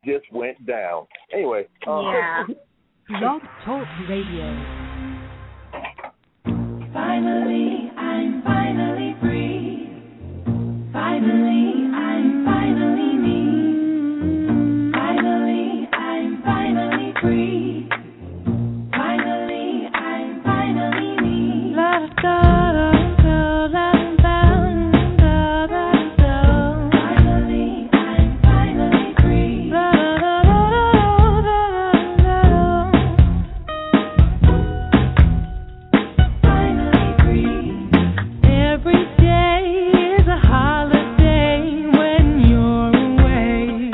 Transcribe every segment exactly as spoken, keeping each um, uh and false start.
just went down. Anyway. Uh, yeah. Blog Talk Radio. Finally, I'm finally free. Finally, I'm finally me. Finally, I'm finally free. Finally, I'm finally me. La da da da da da da da da. Finally, I'm finally free. La da da da da da da. Finally free. Every day is a holiday when you're away.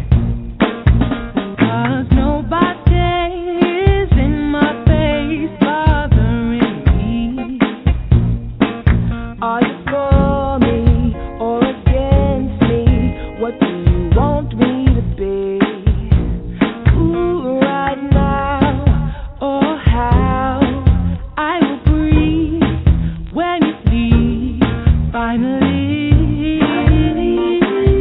'Cause nobody is in my face bothering me. Are you for me or against me? What do you want me to be? Ooh, right now, oh how I will breathe when you leave. Finally, finally,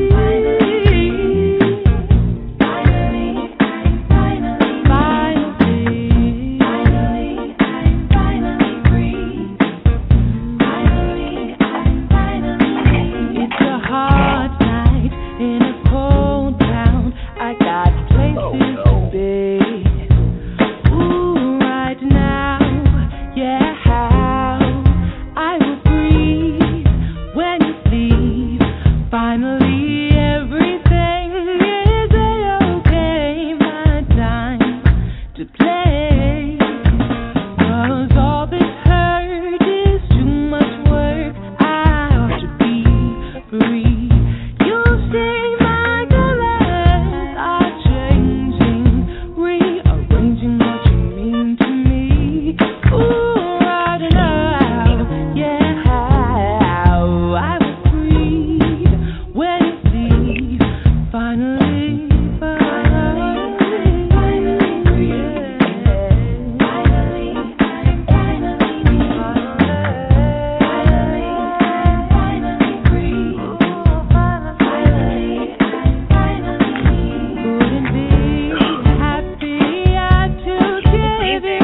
finally, I'm finally, finally, finally, I'm finally free. Finally, I'm finally. It's a hard night in a cold town. I got places Oh, no. to be. Ooh, right now, yeah, how I will breathe when you leave. Finally, everything is a-okay. My time to play. 'Cause all this hurt is too much work. I ought to be free. You see, my colors are changing, rearranging what you mean to me. Ooh, right now, yeah, how I will breathe when you leave. Finally, finally, finally free. Finally, I'm finally me. Finally, I'm finally free. Finally, I'm finally me. Couldn't be happier to give you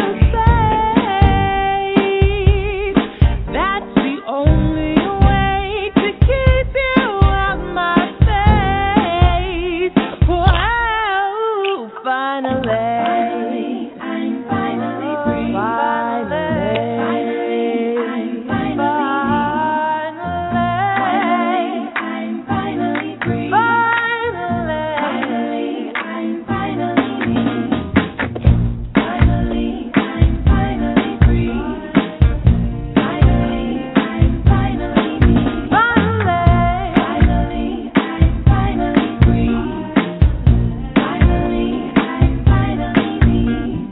space. That's the only way to keep you out my face. Wow, finally, I'm finally free. Finally, I'm finally, finally, I'm finally free. Finally, I'm finally me. Finally, I'm finally free. Finally, I'm finally me. Finally, I'm finally free. Finally, I'm finally me.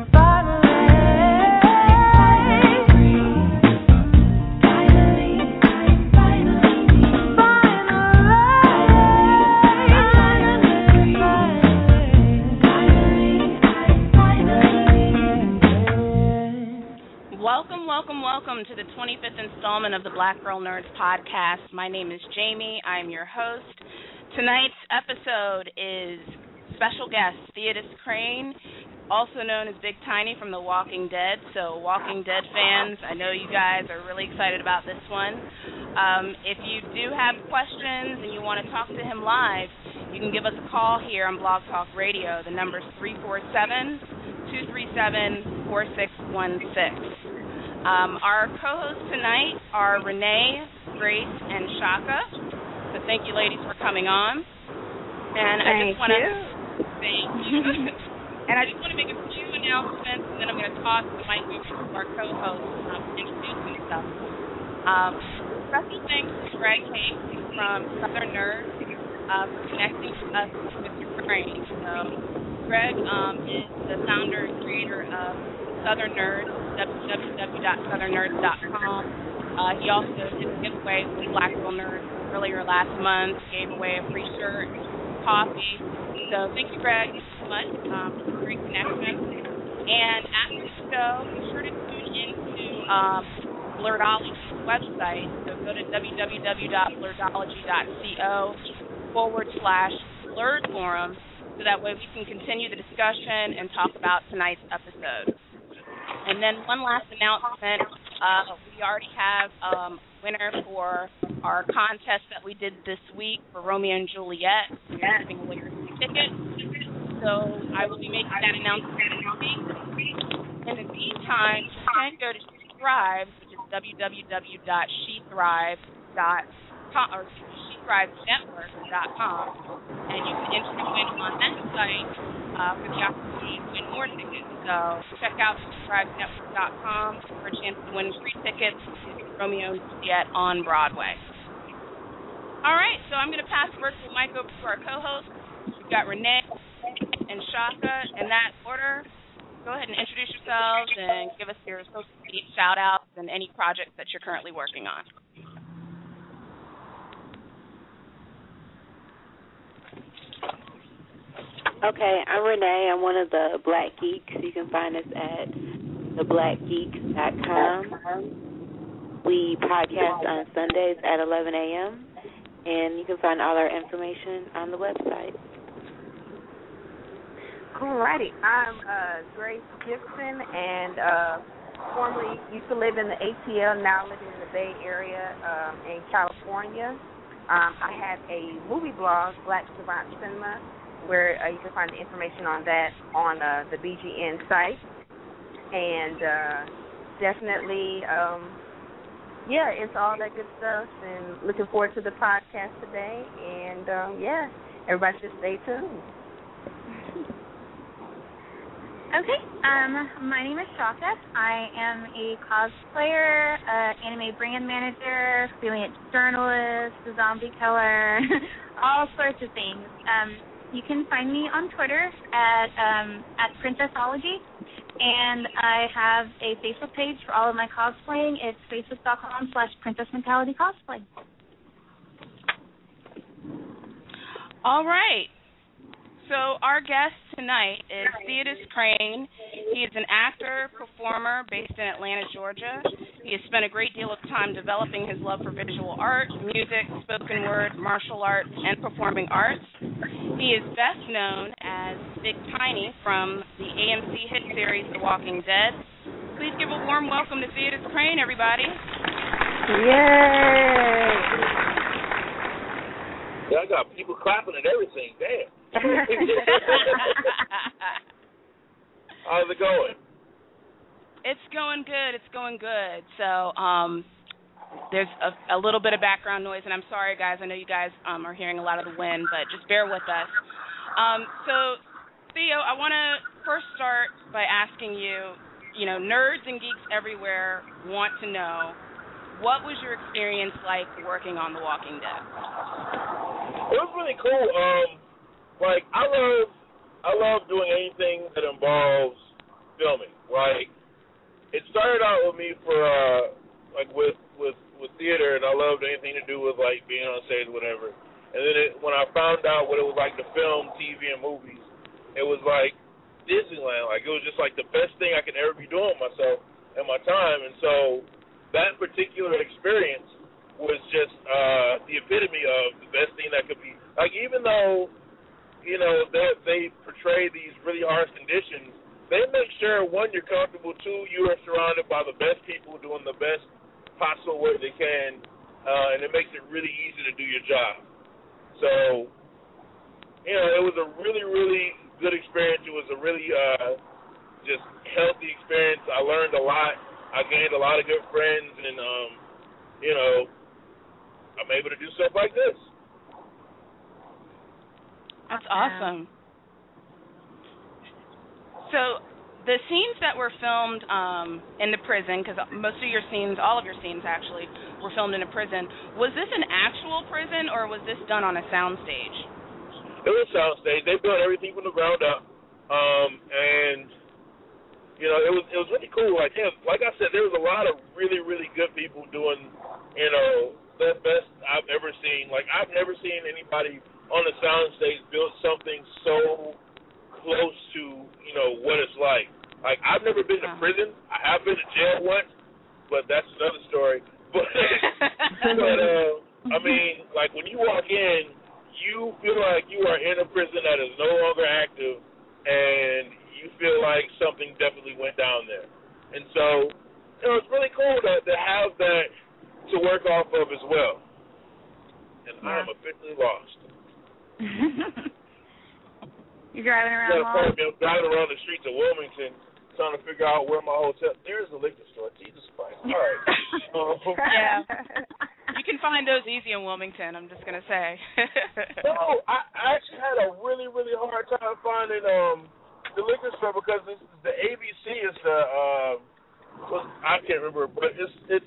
Welcome, welcome, welcome to the twenty-fifth installment of the Black Girl Nerds podcast. My name is Jamie. I'm your host. Tonight's episode is special guest Theodis Crane, also known as Big Tiny from The Walking Dead. So, Walking Dead fans, I know you guys are really excited about this one. Um, if you do have questions and you want to talk to him live, you can give us a call here on Blog Talk Radio. The number is three four seven, two three seven, four six one six. Um, our co-hosts tonight are Renee, Grace, and Shaka. So thank you, ladies, for coming on. And I Thank just want to you. thank you. And I just want to make a few announcements, and then I'm going to toss the mic over to our co-host um, to introduce himself. Um, special thanks to Greg Hayes from Southern Nerds uh, for connecting us with your brain. So Greg um, is the founder and creator of Southern Nerds, w w w dot southern nerds dot com. Uh, he also did a giveaway with Black Girl Nerds earlier last month, gave away a free shirt, coffee. So thank you, Greg, so much um, for the great connection. And after the show, be sure to tune into um, Blerdology's website. So go to w w w dot blerdology dot co forward slash Blerd Forum so that way we can continue the discussion and talk about tonight's episode. And then one last announcement, uh, we already have um, a winner for our contest that we did this week for Romeo and Juliet. We're giving away three tickets, so I will be making that announcement this week. In the meantime, you can go to She Thrives, which is w w w dot she thrives dot com or she thrives network dot com, and you can enter to win on that site uh, for the opportunity to win more tickets. So check out she thrives network dot com for a chance to win free tickets to Romeo and Juliet on Broadway. All right, so I'm going to pass the virtual mic over to our co-hosts. We've got Renee and Shaka in that order. Go ahead and introduce yourselves and give us your social media shout-outs and any projects that you're currently working on. Okay, I'm Renee. I'm one of the Black Geeks. You can find us at the black geeks dot com. We podcast on Sundays at eleven a.m., and you can find all our information on the website. Alrighty, I'm uh, Grace Gibson, and uh, formerly used to live in the A T L, now living in the Bay Area um, in California. Um, I have a movie blog, Black Savant Cinema, where uh, you can find the information on that on uh, the B G N site. And uh, definitely, um, yeah, it's all that good stuff, and looking forward to the podcast today. And, um, yeah, everybody should stay tuned. Okay, um, my name is Shaka. I am a cosplayer, uh, anime brand manager, freelance journalist, a zombie killer, all sorts of things. Um, you can find me on Twitter at um, at Princessology, and I have a Facebook page for all of my cosplaying. It's facebook.com slash Princess Mentality Cosplay. All right. So our guest tonight is Theodis Crane. He is an actor, performer based in Atlanta, Georgia. He has spent a great deal of time developing his love for visual art, music, spoken word, martial arts, and performing arts. He is best known as Big Tiny from the A M C hit series The Walking Dead. Please give a warm welcome to Theodis Crane, everybody. Yay! Yeah, I got people clapping and everything. Damn. How's it going? It's going good. It's going good. So um, there's a, a little bit of background noise, and I'm sorry, guys. I know you guys um, are hearing a lot of the wind, but just bear with us. Um, so, Theo, I want to first start by asking you, you know, nerds and geeks everywhere want to know, what was your experience like working on The Walking Dead? It was really cool. Um, like I love, I love doing anything that involves filming. Like it started out with me for uh, like with with with theater, and I loved anything to do with like being on stage, whatever. And then it, when I found out what it was like to film T V and movies, it was like Disneyland. Like it was just like the best thing I could ever be doing myself in my time. And so that particular experience was just uh, the epitome of the best thing that could be. Like even though, you know, they, they portray these really harsh conditions, they make sure, one, you're comfortable, two, you are surrounded by the best people doing the best possible work they can, uh, and it makes it really easy to do your job. So, you know, it was a really, really good experience. It was a really uh, just healthy experience. I learned a lot. I gained a lot of good friends, and, um, you know, I'm able to do stuff like this. That's awesome. So the scenes that were filmed um, in the prison, because most of your scenes, all of your scenes actually, were filmed in a prison, was this an actual prison or was this done on a soundstage? It was a soundstage. They built everything from the ground up, um, and you know it was it was really cool. Like yeah, like I said, there was a lot of really really good people doing, you know, the best I've ever seen. Like I've never seen anybody on a soundstage build something so close to, you know, what it's like. Like, I've never been to prison. I have been to jail once, but that's another story. But, but uh, I mean, like, when you walk in, you feel like you are in a prison that is no longer active, and you feel like something definitely went down there. And so, you know, it's really cool to, to have that to work off of as well. And yeah. I am officially lost. You're driving around. You got a me, I'm driving around the streets of Wilmington, trying to figure out where my hotel. There's a liquor store. Jesus Christ! All right. um, yeah. You can find those easy in Wilmington. I'm just gonna say. No, I, I actually had a really, really hard time finding um the liquor store because this, the A B C is the uh, was, I can't remember, but it's it's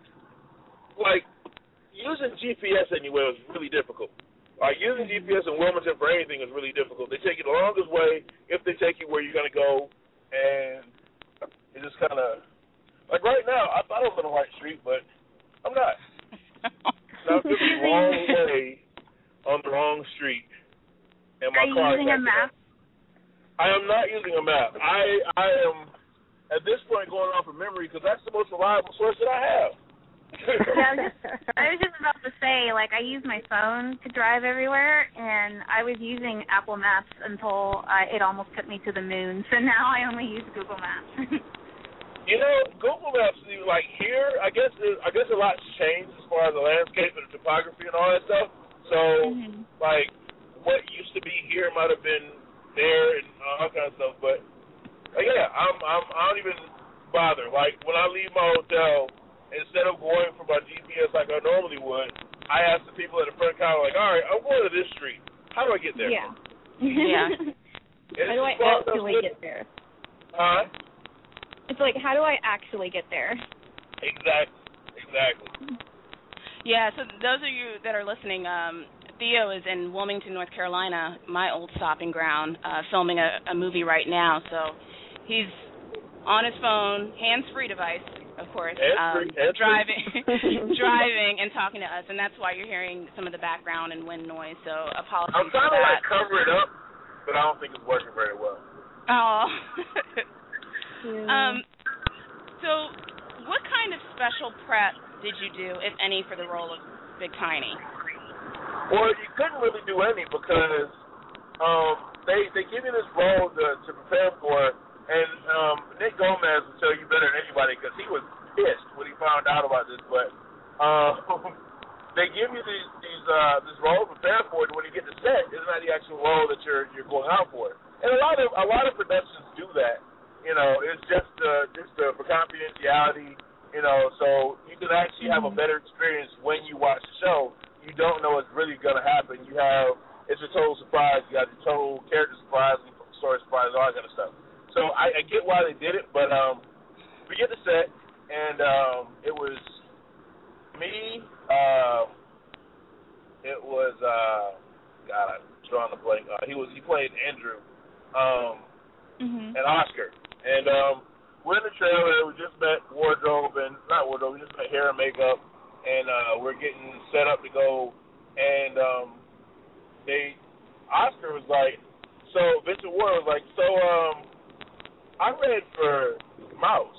like using G P S anywhere is really difficult. Like using G P S in Wilmington for anything is really difficult. They take you the longest way if they take you where you're gonna go, and it just kind of like right now. I thought I was on the right street, but I'm not. So I'm just the wrong way on the wrong street, and my Are you car. using a map? I am not using a map. I I am at this point going off of memory because that's the most reliable source that I have. yeah, I was, just, I was just about to say, like, I use my phone to drive everywhere, and I was using Apple Maps until I, it almost took me to the moon. So now I only use Google Maps. You know, Google Maps, like here, I guess I guess a lot's changed as far as the landscape and the topography and all that stuff. So, mm-hmm. like, what used to be here might have been there and all that kind of stuff. But uh, yeah, I'm I'm I don't even bother. Like when I leave my hotel, instead of going from my G P S like I normally would, I ask the people at the front counter, like, all right, I'm going to this street. How do I get there? Yeah. yeah. How do I actually get there? Huh? It's like, how do I actually get there? Exactly. Exactly. Yeah, so those of you that are listening, um, Theo is in Wilmington, North Carolina, my old stopping ground, uh, filming a, a movie right now. So he's on his phone, hands-free device, of course, um, driving, driving and talking to us, and that's why you're hearing some of the background and wind noise. So apologies I'm for trying that. to like cover it up, but I don't think it's working very well. Oh. yeah. Um. So, what kind of special prep did you do, if any, for the role of Big Tiny? Well, you couldn't really do any because um, they they give you this role to, to prepare for, and um, Nick Gomez will tell you better than anybody because he was pissed when he found out about this. But um, they give you these these uh, this role to prepare for it. When you get to set, it's not the actual role that you're you're going out for. And a lot of a lot of productions do that. You know, it's just uh, just uh, for confidentiality. You know, so you can actually have a better experience when you watch the show. You don't know what's really going to happen. You have, it's a total surprise. You got the total character surprise and story surprise, all that kind of stuff. So I, I get why they did it, but um, we get the set, and um, it was me, uh, it was, uh, God, I'm drawing a blank. Uh, he was, he played Andrew, um, mm-hmm. and Oscar. And um, we're in the trailer. We just met wardrobe, and not wardrobe, we just met hair and makeup. And uh, we're getting set up to go, and um, they, Oscar was like, so Vincent Ward was like, so um, I read for Mouse,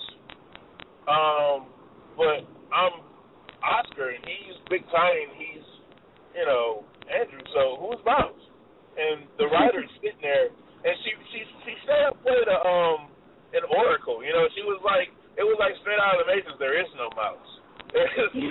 um, but I'm Oscar, and he's Big Tiny, and he's, you know, Andrew, so who's Mouse? And the writer's sitting there, and she she she straight up played a, um, an oracle, you know, she was like, it was like straight out of the Matrix, there is no Mouse. Like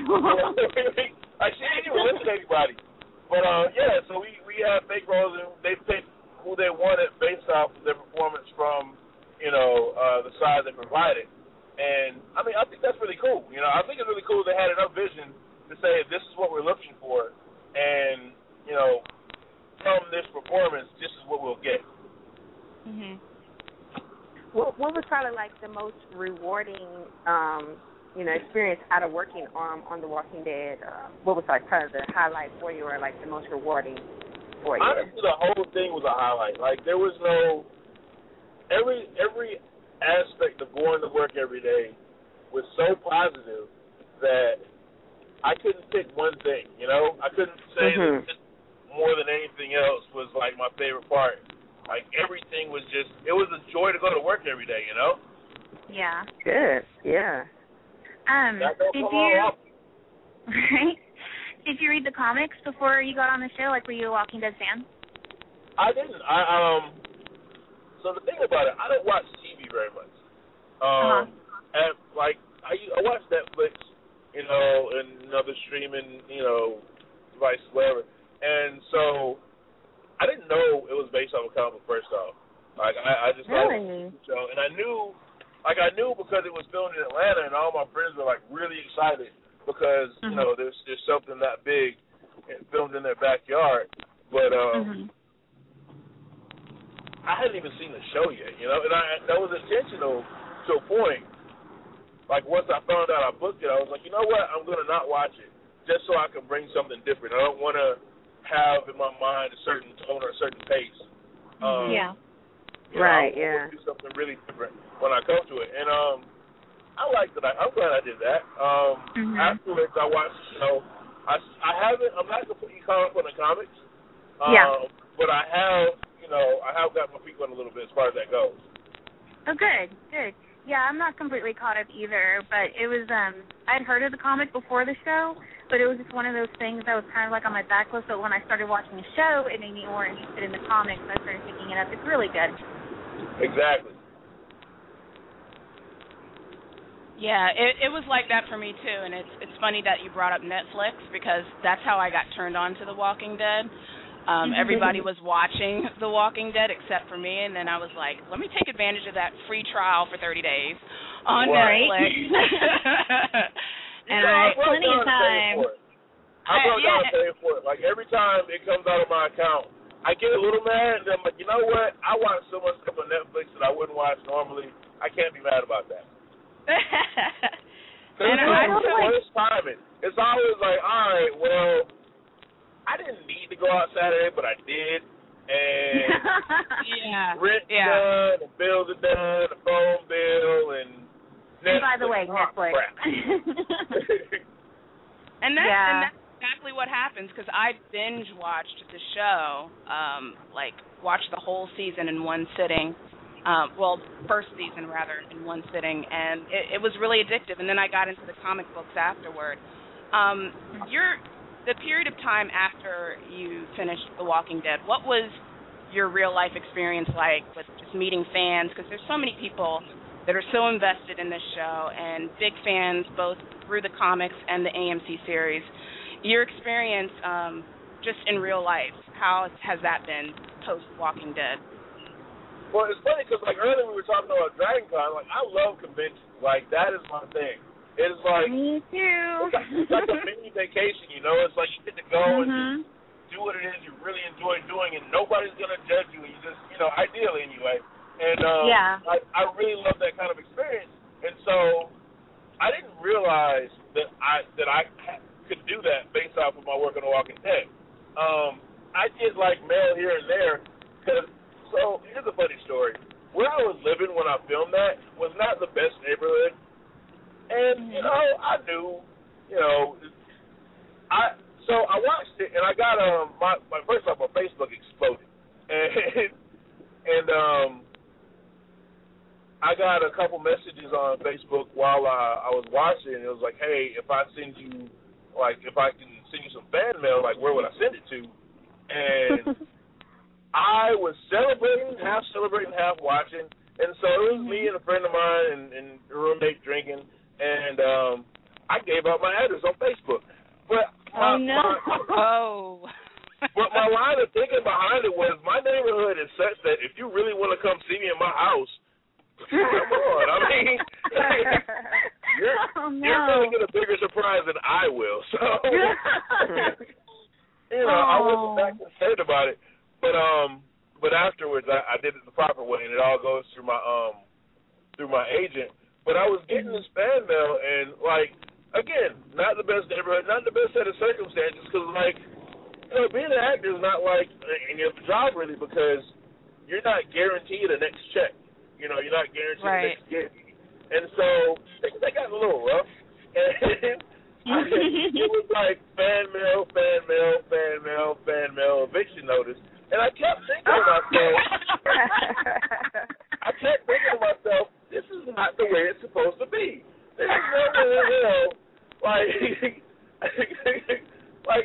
she didn't even listen to anybody. But uh, yeah, so we, we have fake roles, and they picked who they wanted based off of their performance from, you know, uh, the side they provided. And I mean, I think that's really cool. You know, I think it's really cool they had enough vision to say this is what we're looking for, and you know, from this performance, this is what we'll get. Mhm. What what was probably like the most rewarding um you know, experience out of working on on The Walking Dead? Uh, what was like kind of the highlight for you, or like the most rewarding for you? Honestly, the whole thing was a highlight. Like there was no every every aspect of going to work every day was so positive that I couldn't pick one thing. You know, I couldn't say mm-hmm. that more than anything else was like my favorite part. Like everything was just it was a joy to go to work every day. You know. Yeah. Good. Yeah. Um, did you, right? did you read the comics before you got on the show? Like, were you a Walking Dead fan? I didn't. I um. So the thing about it, I don't watch T V very much. Um, uh-huh. and like I, I watch Netflix, you know, and other streaming, you know, devices, whatever. And so I didn't know it was based off a comic book. First off, like I, I just really, thought, so, and I knew, like I knew because it was filmed in Atlanta, and all my friends were like really excited because mm-hmm. you know there's there's something that big and filmed in their backyard, but um. Mm-hmm. I hadn't even seen the show yet, you know, and I that was intentional to a point. Like, once I found out I booked it, I was like, you know what, I'm going to not watch it just so I can bring something different. I don't want to have in my mind a certain tone or a certain pace. Um, yeah. You know, right, I yeah. do something really different when I come to it. And um, I like that. I, I'm glad I did that. Um, mm-hmm. Afterwards, I watched the show. I, I haven't, I'm not completely caught up on the comics. Um, yeah. But I have, you know, I have got my feet wet a little bit as far as that goes. Oh, good, good. Yeah, I'm not completely caught up either, but it was, um, I'd heard of the comic before the show, but it was just one of those things that was kind of like on my backlist, but when I started watching the show, it made me more interested in the comics, and I started picking it up. It's really good. Exactly. Yeah, it, it was like that for me, too, and it's it's funny that you brought up Netflix, because that's how I got turned on to The Walking Dead. Um, everybody was watching The Walking Dead except for me, and then I was like, let me take advantage of that free trial for thirty days on right. Netflix. And I had plenty of time. I broke down and pay for it. Like, every time it comes out of my account, I get a little mad, and I'm like, you know what? I watch so much stuff on Netflix that I wouldn't watch normally. I can't be mad about that. And I it's always timing. It's always like, all right, well, I didn't need to go out Saturday, but I did. And yeah, rent yeah. done, the bills are done, the phone bill, and Netflix. And by the way, Netflix. and, that's, yeah. and that's exactly what happens, because I binge watched the show, um, like watched the whole season in one sitting. Um, well, first season rather, in one sitting, and it, it was really addictive. And then I got into the comic books afterward. Um, you're The period of time after you finished The Walking Dead, what was your real-life experience like with just meeting fans? Because there's so many people that are so invested in this show and big fans both through the comics and the A M C series. Your experience um, just in real life, how has that been post-Walking Dead? Well, it's funny because, like, earlier we were talking about Dragon Con. Like, I love conventions. Like, that is my thing. It's like, me too. It's like, it's like a mini vacation, you know? It's like you get to go mm-hmm. and just do what it is you really enjoy doing, and nobody's going to judge you. You just, you know, ideally anyway. And um, yeah. I, I really love that kind of experience. And so I didn't realize that I that I could do that based off of my work on The Walking Dead. Um, I get, like, mail here and there. Cause, so here's a funny story. Where I was living when I filmed that was not the best neighborhood. And, you know, I knew, you know, I so I watched it, and I got, um, my, my first off, my Facebook exploded. And, and um, I got a couple messages on Facebook while I, I was watching, and it was like, hey, if I send you, like, if I can send you some fan mail, like, where would I send it to? And I was celebrating, half celebrating, half watching. And so it was me and a friend of mine and, and a roommate drinking. And um, I gave out my address on Facebook. But my, oh, no. My, oh. But my line of thinking behind it was, my neighborhood is such that if you really want to come see me in my house, come on. I mean, you're, oh, no. you're going to get a bigger surprise than I will. So, you know, oh. I wasn't that concerned about it. But um, but afterwards, I, I did it the proper way, and it all goes through my um, through my agent. But I was getting this fan mail, and, like, again, not the best neighborhood, not the best set of circumstances, because, like, you know, being an actor is not like in your job, really, because you're not guaranteed a next check. You know, you're not guaranteed right. a next gig. And so things they got a little rough. And I, it was like fan mail, fan mail, fan mail, fan mail, eviction notice. And I kept thinking to myself, I kept thinking to myself, this is not the way it's supposed to be. This is not, you know, like, like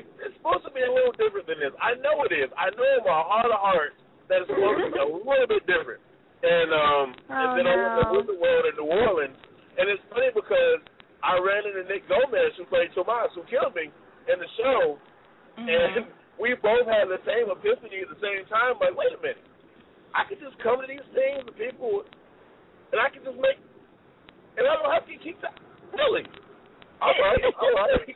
hit different. And um, oh, and then no. I went to Wizard World in New Orleans, and it's funny because I ran into Nick Gomez, who played Tomas, who killed me in the show, Mm-hmm. and we both had the same epiphany at the same time. Like, wait a minute, I could just come to these things with people, and I can just make, and I don't have to keep that. Really? All right, all right.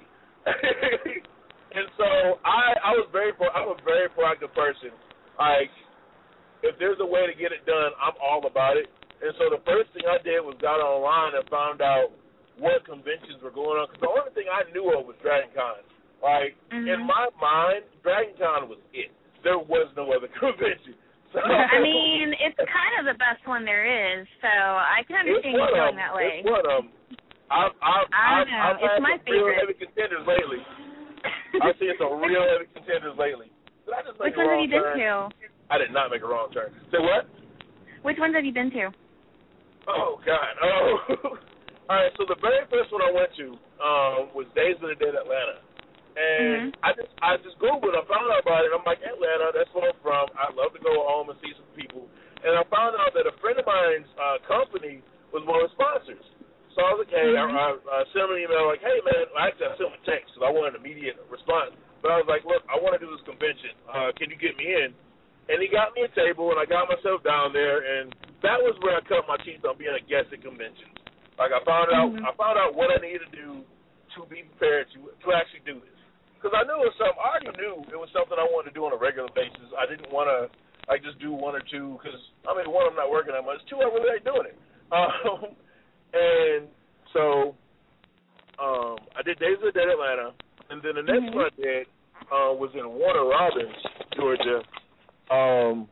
And so I, I was very, I'm a very proactive person. Like, if there's a way to get it done, I'm all about it. And so the first thing I did was got online and found out what conventions were going on. Because the only thing I knew of was Dragon Con. Like, mm-hmm. in my mind, Dragon Con was it. There was no other convention. So, I mean, it's kind of the best one there is, so I can understand you feeling that way. It's one of them. I've, I've, I don't I've, know. I've It's had my some real favorite. heavy contenders lately. I've seen some real heavy contenders lately. Did I just make Which a ones wrong have you been turn? to? I did not make a wrong turn. Say what? Which ones have you been to? Oh, God. Oh. All right, so the very first one I went to um, was Days of the Dead Atlanta. And mm-hmm. I just I just Googled it. I found out about it. I'm like, Atlanta, that's where I'm from. I'd love to go home and see some people. And I found out that a friend of mine's uh, company was one of the sponsors. So I was like, hey, mm-hmm. I, I, I sent him an email like, hey, man, well, actually I sent him a text because I wanted an immediate response. But I was like, look, I want to do this convention. Uh, can you get me in? And he got me a table, and I got myself down there, and that was where I cut my teeth on being a guest at conventions. Like I found out, mm-hmm. I found out what I needed to do to be prepared to to actually do this. Because I knew it was something, I already knew it was something I wanted to do on a regular basis. I didn't want to, like, just do one or two, because, I mean, one, I'm not working that much. Two, I really ain't doing it. Um, and so um, I did Days of the Dead Atlanta, and then the next mm-hmm. one I did uh, was in Warner Robins, Georgia. Um,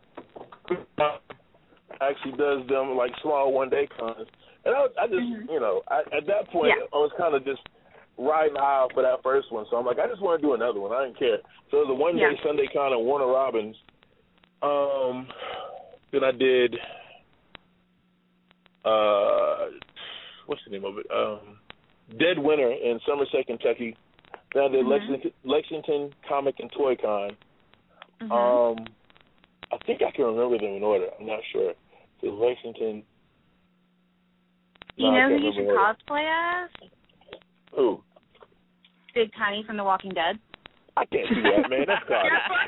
actually does them, like, small one-day cons. And I, I just, mm-hmm. you know, I, at that point, yeah. I was kind of just riding high for that first one. So I'm like, I just want to do another one. I didn't care. So it was a one-day yeah. Sunday con at Warner Robins. Um, then I did, uh, what's the name of it? Um, Dead Winter in Somerset, Kentucky. Then I did mm-hmm. Lexington, Lexington Comic and Toy Con. Mm-hmm. Um, I think I can remember them in order. I'm not sure. So Lexington. Do you no, know who you should cosplay as? Who? Big Tiny from The Walking Dead. I can't do that, man. That's God.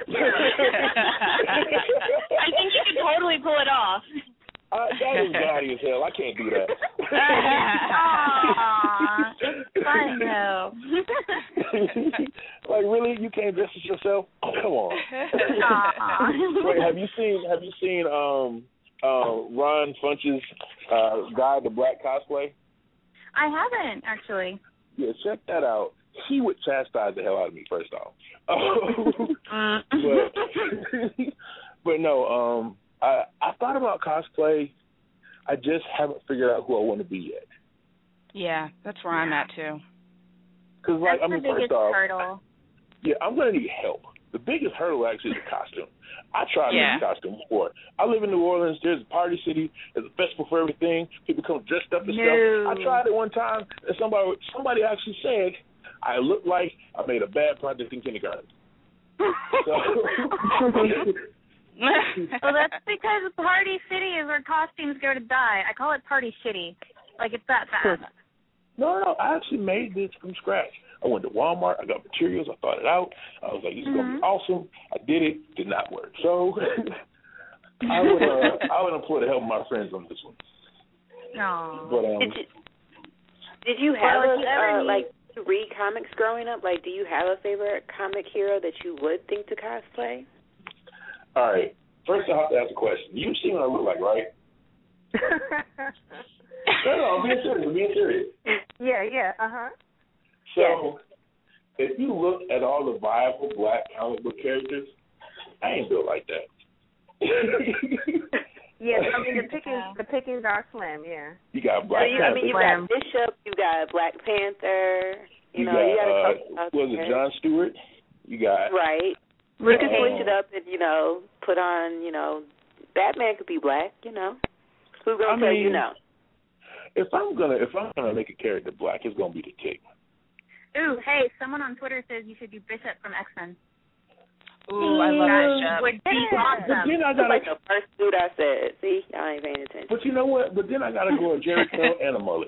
I think you could totally pull it off. Uh, that is gaudy as hell. I can't do that. Aww, it's fun though. Like, really, you can't dress as yourself? Oh, come on. Wait, have you seen? Have you seen um, uh, Ron Funch's uh, Guide to Black Cosplay? I haven't actually. Yeah, check that out. He would chastise the hell out of me first off. but, but no, um. I, I thought about cosplay. I just haven't figured out who I want to be yet. Yeah, that's where I'm at too. Cause like, that's I mean, the biggest first off, hurdle. Yeah, I'm gonna need help. The biggest hurdle actually is the costume. I tried yeah. making costumes before. I live in New Orleans. There's a party city. There's a festival for everything. People come dressed up and no. stuff. I tried it one time, and somebody somebody actually said I looked like I made a bad project in kindergarten. So. Well, that's because Party City is where costumes go to die. I call it Party Shitty. Like, it's that bad. No, no, I actually made this from scratch. I went to Walmart. I got materials. I thought it out. I was like, this is mm-hmm. going to be awesome. I did it. Did not work. So I would uh, I would employ the help of my friends on this one. No. But, um, did you, did you have well, a, you ever uh, need... like, to read comics growing up? Like, do you have a favorite comic hero that you would think to cosplay? All right. First, I have to ask a question. You see what I look like, right? no, no, I'm being serious. I'm being serious. Yeah, yeah, uh-huh. So, yes. if you look at all the viable black comic book characters, I ain't built like that. Yes, I mean, the pickings, the pickings are slim, yeah. You got Black so you, Panther. I mean, you got Bishop, you got Black Panther, you, you know, got, you got a uh, couple was it John Stewart? You got... Right. You can uh, switch it up and, you know, put on, you know, Batman could be black, you know. Who's gonna I tell mean, you no? If I'm gonna if I'm gonna make a character black, it's gonna be the Tick. Ooh, hey, someone on Twitter says you should do Bishop from X-Men. Ooh, I love Bishop. Would be awesome. But then I That's gotta, like the first dude I said. See, y'all ain't paying attention. but you know what? But then I gotta go with Jerry curl and a mullet.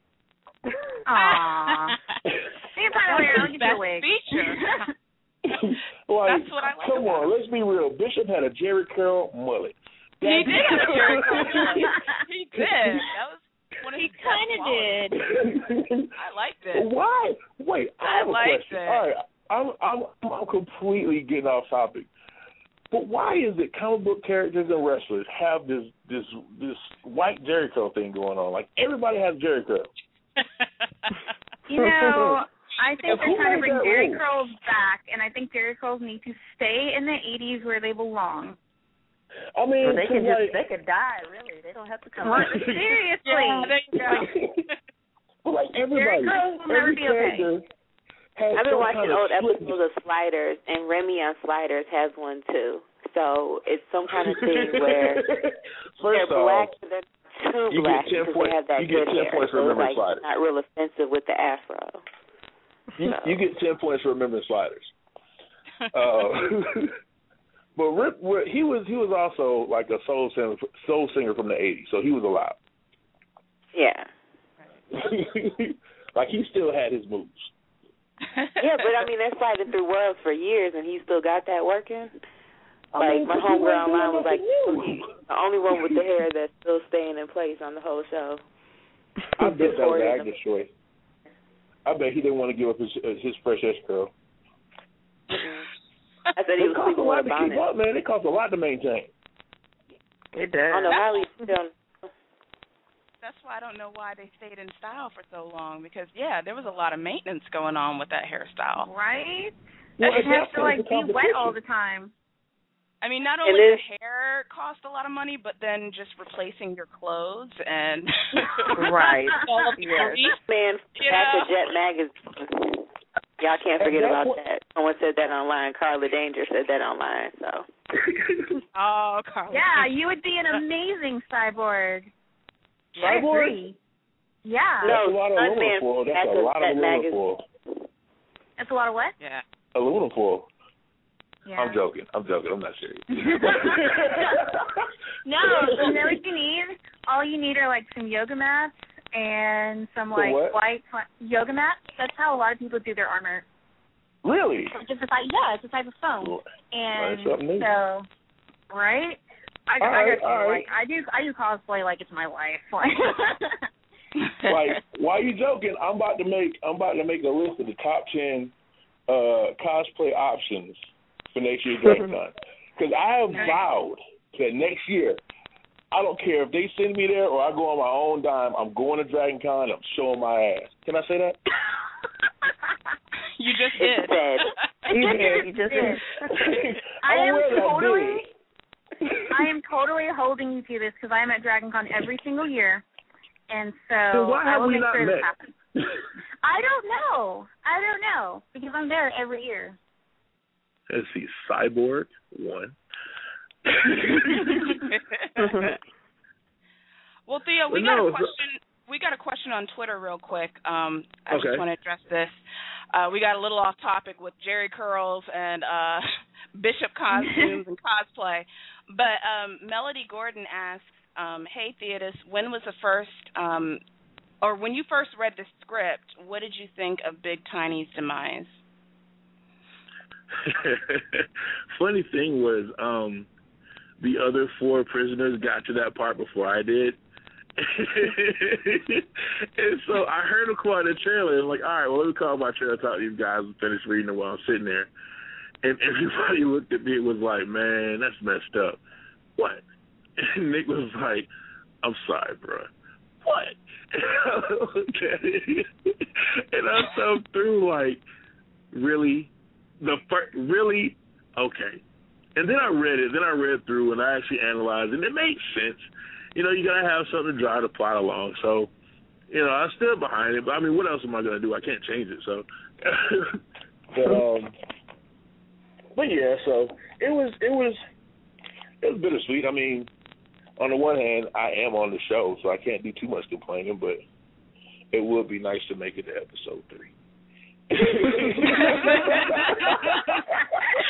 Aww. You're probably wearing look at your Best wig. feature. Like, That's what I like come about on, let's be real. Bishop had a Jerry curl mullet. He did have a Jerry curl mullet. He did. That was one of He his kind of best qualities. did. I liked it. Why? Wait, I have I a liked question. it. All right, I'm, I'm I'm completely getting off topic. But why is it comic book characters and wrestlers have this this this white Jerry curl thing going on? Like everybody has Jerry curl. You know, I think And they're who trying to made bring that Jerry rule? curls back, and I think Jerry curls need to stay in the eighties where they belong. I mean, Well, they can like, just they could die, really. They don't have to come Right. out. Seriously. Yeah, there you go. Well, like everybody, Jerry curls will never every be okay. character has I've been some watching kind of old split- episodes of Sliders, and Remy on Sliders has one too. So it's some kind of thing where First they're off, black, but they're too you black get ten because points. they have that You get good ten hair. points for So it's remembering like Sliders. not real offensive with the afro. You, you get ten points for remembering Sliders. Uh, but Rip, he was he was also like a soul singer, soul singer from the eighties, so he was allowed. Yeah. Like he still had his moves. Yeah, but I mean, they're fighting through worlds for years, and he still got that working. I Like, mean, my he homegirl wasn't online doing was like, nothing new. he's the only one with the hair that's still staying in place on the whole show. I bet that was Victoria. an actor's choice. I bet he didn't want to give up his his fresh S curl. I said he It was costs a sleeping lot with a to keep bonnet. up, man. It costs a lot to maintain. It I does. don't know how he still. That's why I don't know why they stayed in style for so long. Because yeah, there was a lot of maintenance going on with that hairstyle. Right? Well, It has that's to like the be wet competition. all the time. I mean, not And only the then- hair cost a lot of money, but then just replacing your clothes and Right. all of your Yes. Man, You back know? to Jet magazine. Y'all can't At forget that about point- that. Someone said that online. Carla Danger said that online. So. Oh, Carla. Yeah, you would be an amazing cyborg. I Cyborg? agree. Yeah. That's a lot of aluminum Stuntman foil. That's back a to lot of Jet aluminum magazine. foil. That's a lot of what? Yeah. Aluminum foil. Yeah. I'm joking. I'm joking. I'm not serious. No, you know what you need? All you need are like some yoga mats and some Some like what? white yoga mats. That's how a lot of people do their armor. Really? It's just a type, yeah, it's a type of foam. Well, And that's something new. so, right? I, All I right, got all you. right. Like I do, I do cosplay like it's my life. Like, why you joking? I'm about to make I'm about to make a list of the top ten uh, cosplay options for next year's DragonCon. Because I have Nice. vowed that next year, I don't care if they send me there or I go on my own dime, I'm going to DragonCon, I'm showing my ass. Can I say that? You just It's did. said. You did. You just did. I I'm am aware that I totally, did. I am totally holding you to this because I am at DragonCon every single year, and so Then why I have will we make not sure met? this happens. I don't know. I don't know because I'm there every year. Let's see, Cyborg, one. Well, Theo, we But got no, a question. We got a question on Twitter real quick. Um, I Okay. just want to address this. Uh, we got a little off topic with Jerry curls and uh, Bishop costumes and cosplay. But um, Melody Gordon asks, um, "Hey Theodis, when was the first, um, or when you first read the script, what did you think of Big Tiny's demise?" Funny thing was, um, the other four prisoners got to that part before I did. And so I heard him call the trailer, and I'm like, all right, well, let me call my trailer, talk to these guys, and finish reading it while I'm sitting there. And everybody looked at me and was like, man, that's messed up. What? And Nick was like, I'm sorry, bro. What? And I looked at it, and I thumbed through like, really? The first, really? Okay. And then I read it. Then I read through, and I actually analyzed it, and it made sense. You know, you got to have something to drive the plot along. So, you know, I stood behind it. But, I mean, what else am I going to do? I can't change it. So, but, um, but, yeah, so it was, it was, it was bittersweet. I mean, on the one hand, I am on the show, so I can't do too much complaining, but it would be nice to make it to episode three.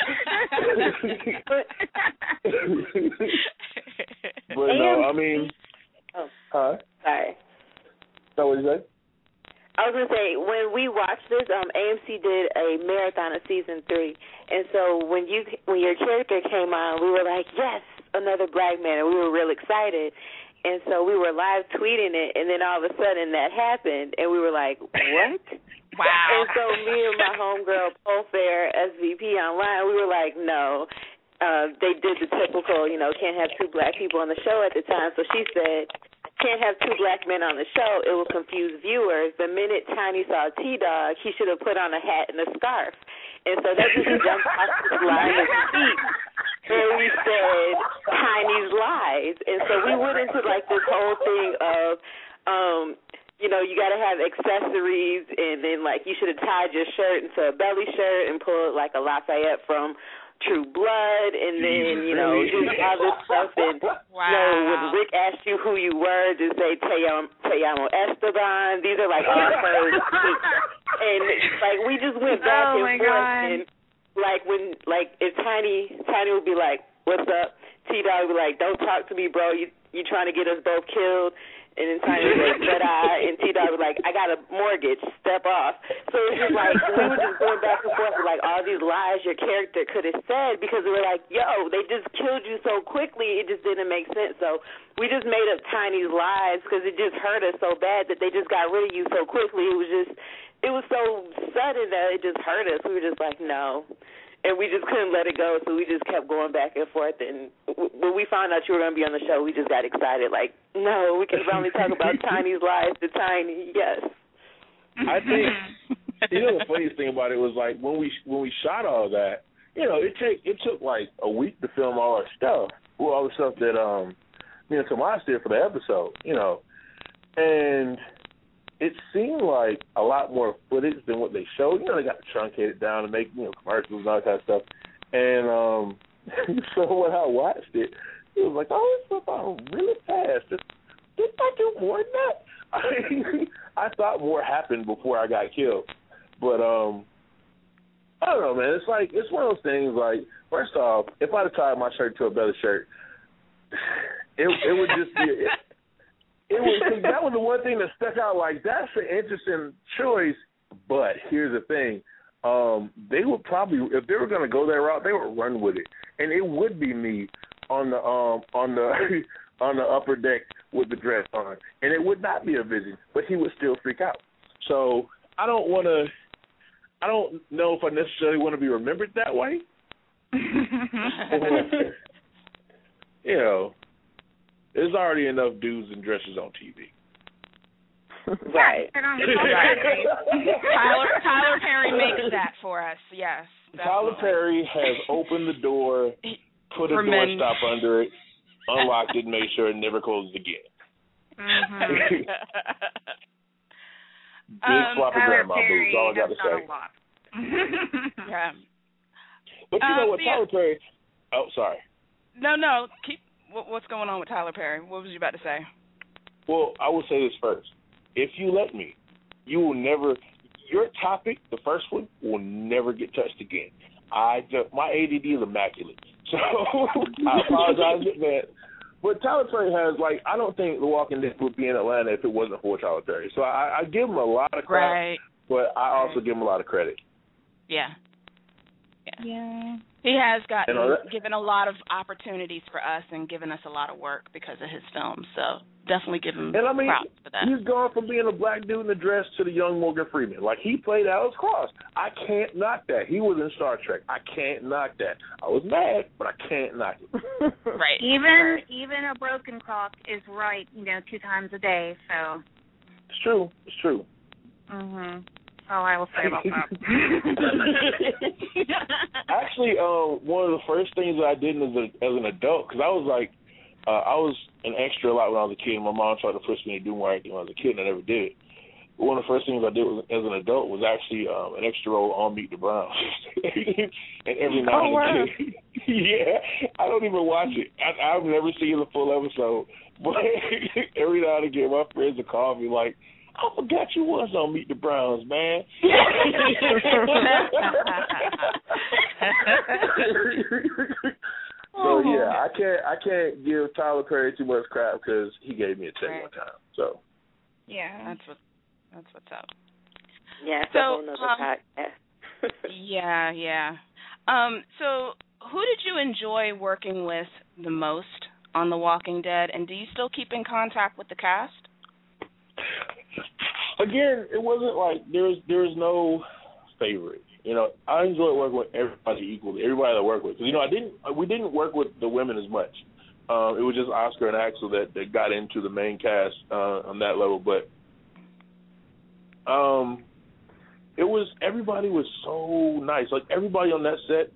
but no, I mean, oh, huh? Sorry. So what you say? I was gonna say when we watched this, um, A M C did a marathon of season three, and so when you when your character came on, we were like, yes, another black man, and we were real excited, and so we were live tweeting it, and then all of a sudden that happened, and we were like, what? Wow. And so me and my homegirl Pole Fair S V P online, we were like, no. Uh, they did the typical, you know, can't have two black people on the show at the time, so she said, can't have two black men on the show, it will confuse viewers. The minute Tiny saw T-Dog, he should have put on a hat and a scarf. And so that's when she jumped off the line of feet. And we said, Tiny's lies. And so we went into, like, this whole thing of, um, you know, you got to have accessories, and then, like, you should have tied your shirt into a belly shirt and pulled, like, a Lafayette from True Blood, and then, you know, just all this stuff. And, wow. you know, when Rick asked you who you were, just say Teyamo, Teyamo Esteban. These are, like, all first. And, like, we just went back oh and my forth. God. And, like, when, like, if Tiny, Tiny would be like, what's up? T-Dog would be like, don't talk to me, bro. You you trying to get us both killed. And then Tiny was like, but I, and T-Dog was like, I got a mortgage, step off. So it's just like, we were just going back and forth with, like, all these lies your character could have said, because we were like, yo, they just killed you so quickly, it just didn't make sense. So we just made up Tiny's lies because it just hurt us so bad that they just got rid of you so quickly. It was just, it was so sudden that it just hurt us. We were just like, no. And we just couldn't let it go, so we just kept going back and forth. And when we found out you were going to be on the show, we just got excited. Like, no, we can only talk about Tiny's lies to Tiny. Yes. I think, you know, the funniest thing about it was, like, when we when we shot all that, you know, it take it took like a week to film all our stuff, well, all the stuff that um me and Tomas did for the episode, you know, and it seemed like a lot more footage than what they showed. You know, they got to truncate it down and make, you know, commercials and all that kind of stuff. And um, so when I watched it, it was like, oh, this went on really fast. Did, did I do more than that? I, I thought more happened before I got killed. But um, I don't know, man. It's like, it's one of those things, like, first off, if I'd have tied my shirt to a belly shirt, it, it would just be... It, It was that was the one thing that stuck out. Like, that's an interesting choice, but here's the thing: um, they would probably, if they were going to go that route, they would run with it, and it would be me on the um, on the on the upper deck with the dress on, and it would not be a Vision, but he would still freak out. So I don't want to. I don't know if I necessarily want to be remembered that way. You know. There's already enough dudes in dresses on T V. Right. Tyler, Tyler Perry makes that for us, yes. Definitely. Tyler Perry has opened the door, put a Men. doorstop under it, unlocked it, made sure it never closes again. Mm-hmm. Big um, floppy Tyler grandma Perry boots, all I got to has done say. a lot. Yeah. But you know Um, what, yeah. Tyler Perry, oh, sorry. No, no, keep, what, what's going on with Tyler Perry? What was you about to say? Well, I will say this first. If you let me, you will never, your topic, the first one, will never get touched again. I just, my A D D is immaculate. So I apologize in advance. But Tyler Perry has, like, I don't think The Walking Dead would be in Atlanta if it wasn't for Tyler Perry. So I, I give him a lot of credit, Right. but I also Right. give him a lot of credit. Yeah. Yeah. Yeah. He has gotten, And all that- given a lot of opportunities for us and given us a lot of work because of his films. So definitely give him And I mean, props for that. he's gone from being a black dude in a dress to the young Morgan Freeman. Like, he played Alex Cross. I can't knock that. He was in Star Trek. I can't knock that. I was mad, but I can't knock it. Right. Even even a broken clock is right, you know, two times a day. So. It's true. It's true. Mhm. All I will say about that. Actually, um, one of the first things that I did as, a, as an adult, because I was like, uh, I was an extra a lot when I was a kid, and my mom tried to push me to do more acting when I was a kid, and I never did it. But one of the first things I did was, as an adult was actually um, an extra role on Meet the Browns. And every now Oh, and again, yeah, I don't even watch it. I, I've never seen the full episode, but every now and again, my friends will call me like, I forgot you was on Meet the Browns, man. So yeah, I can't I can't give Tyler Perry too much crap because he gave me a check right. one time. So yeah, that's what that's what's up. Yeah, it's so, a whole nother um, podcast. yeah, yeah. Um, so who did you enjoy working with the most on The Walking Dead, and do you still keep in contact with the cast? Again, it wasn't like there's there's no favorite. You know, I enjoyed working with everybody equally, everybody that I worked with. Cause, you know, I didn't we didn't work with the women as much. Um, it was just Oscar and Axel that, that got into the main cast uh, on that level. But um, it was everybody was so nice. Like everybody on that set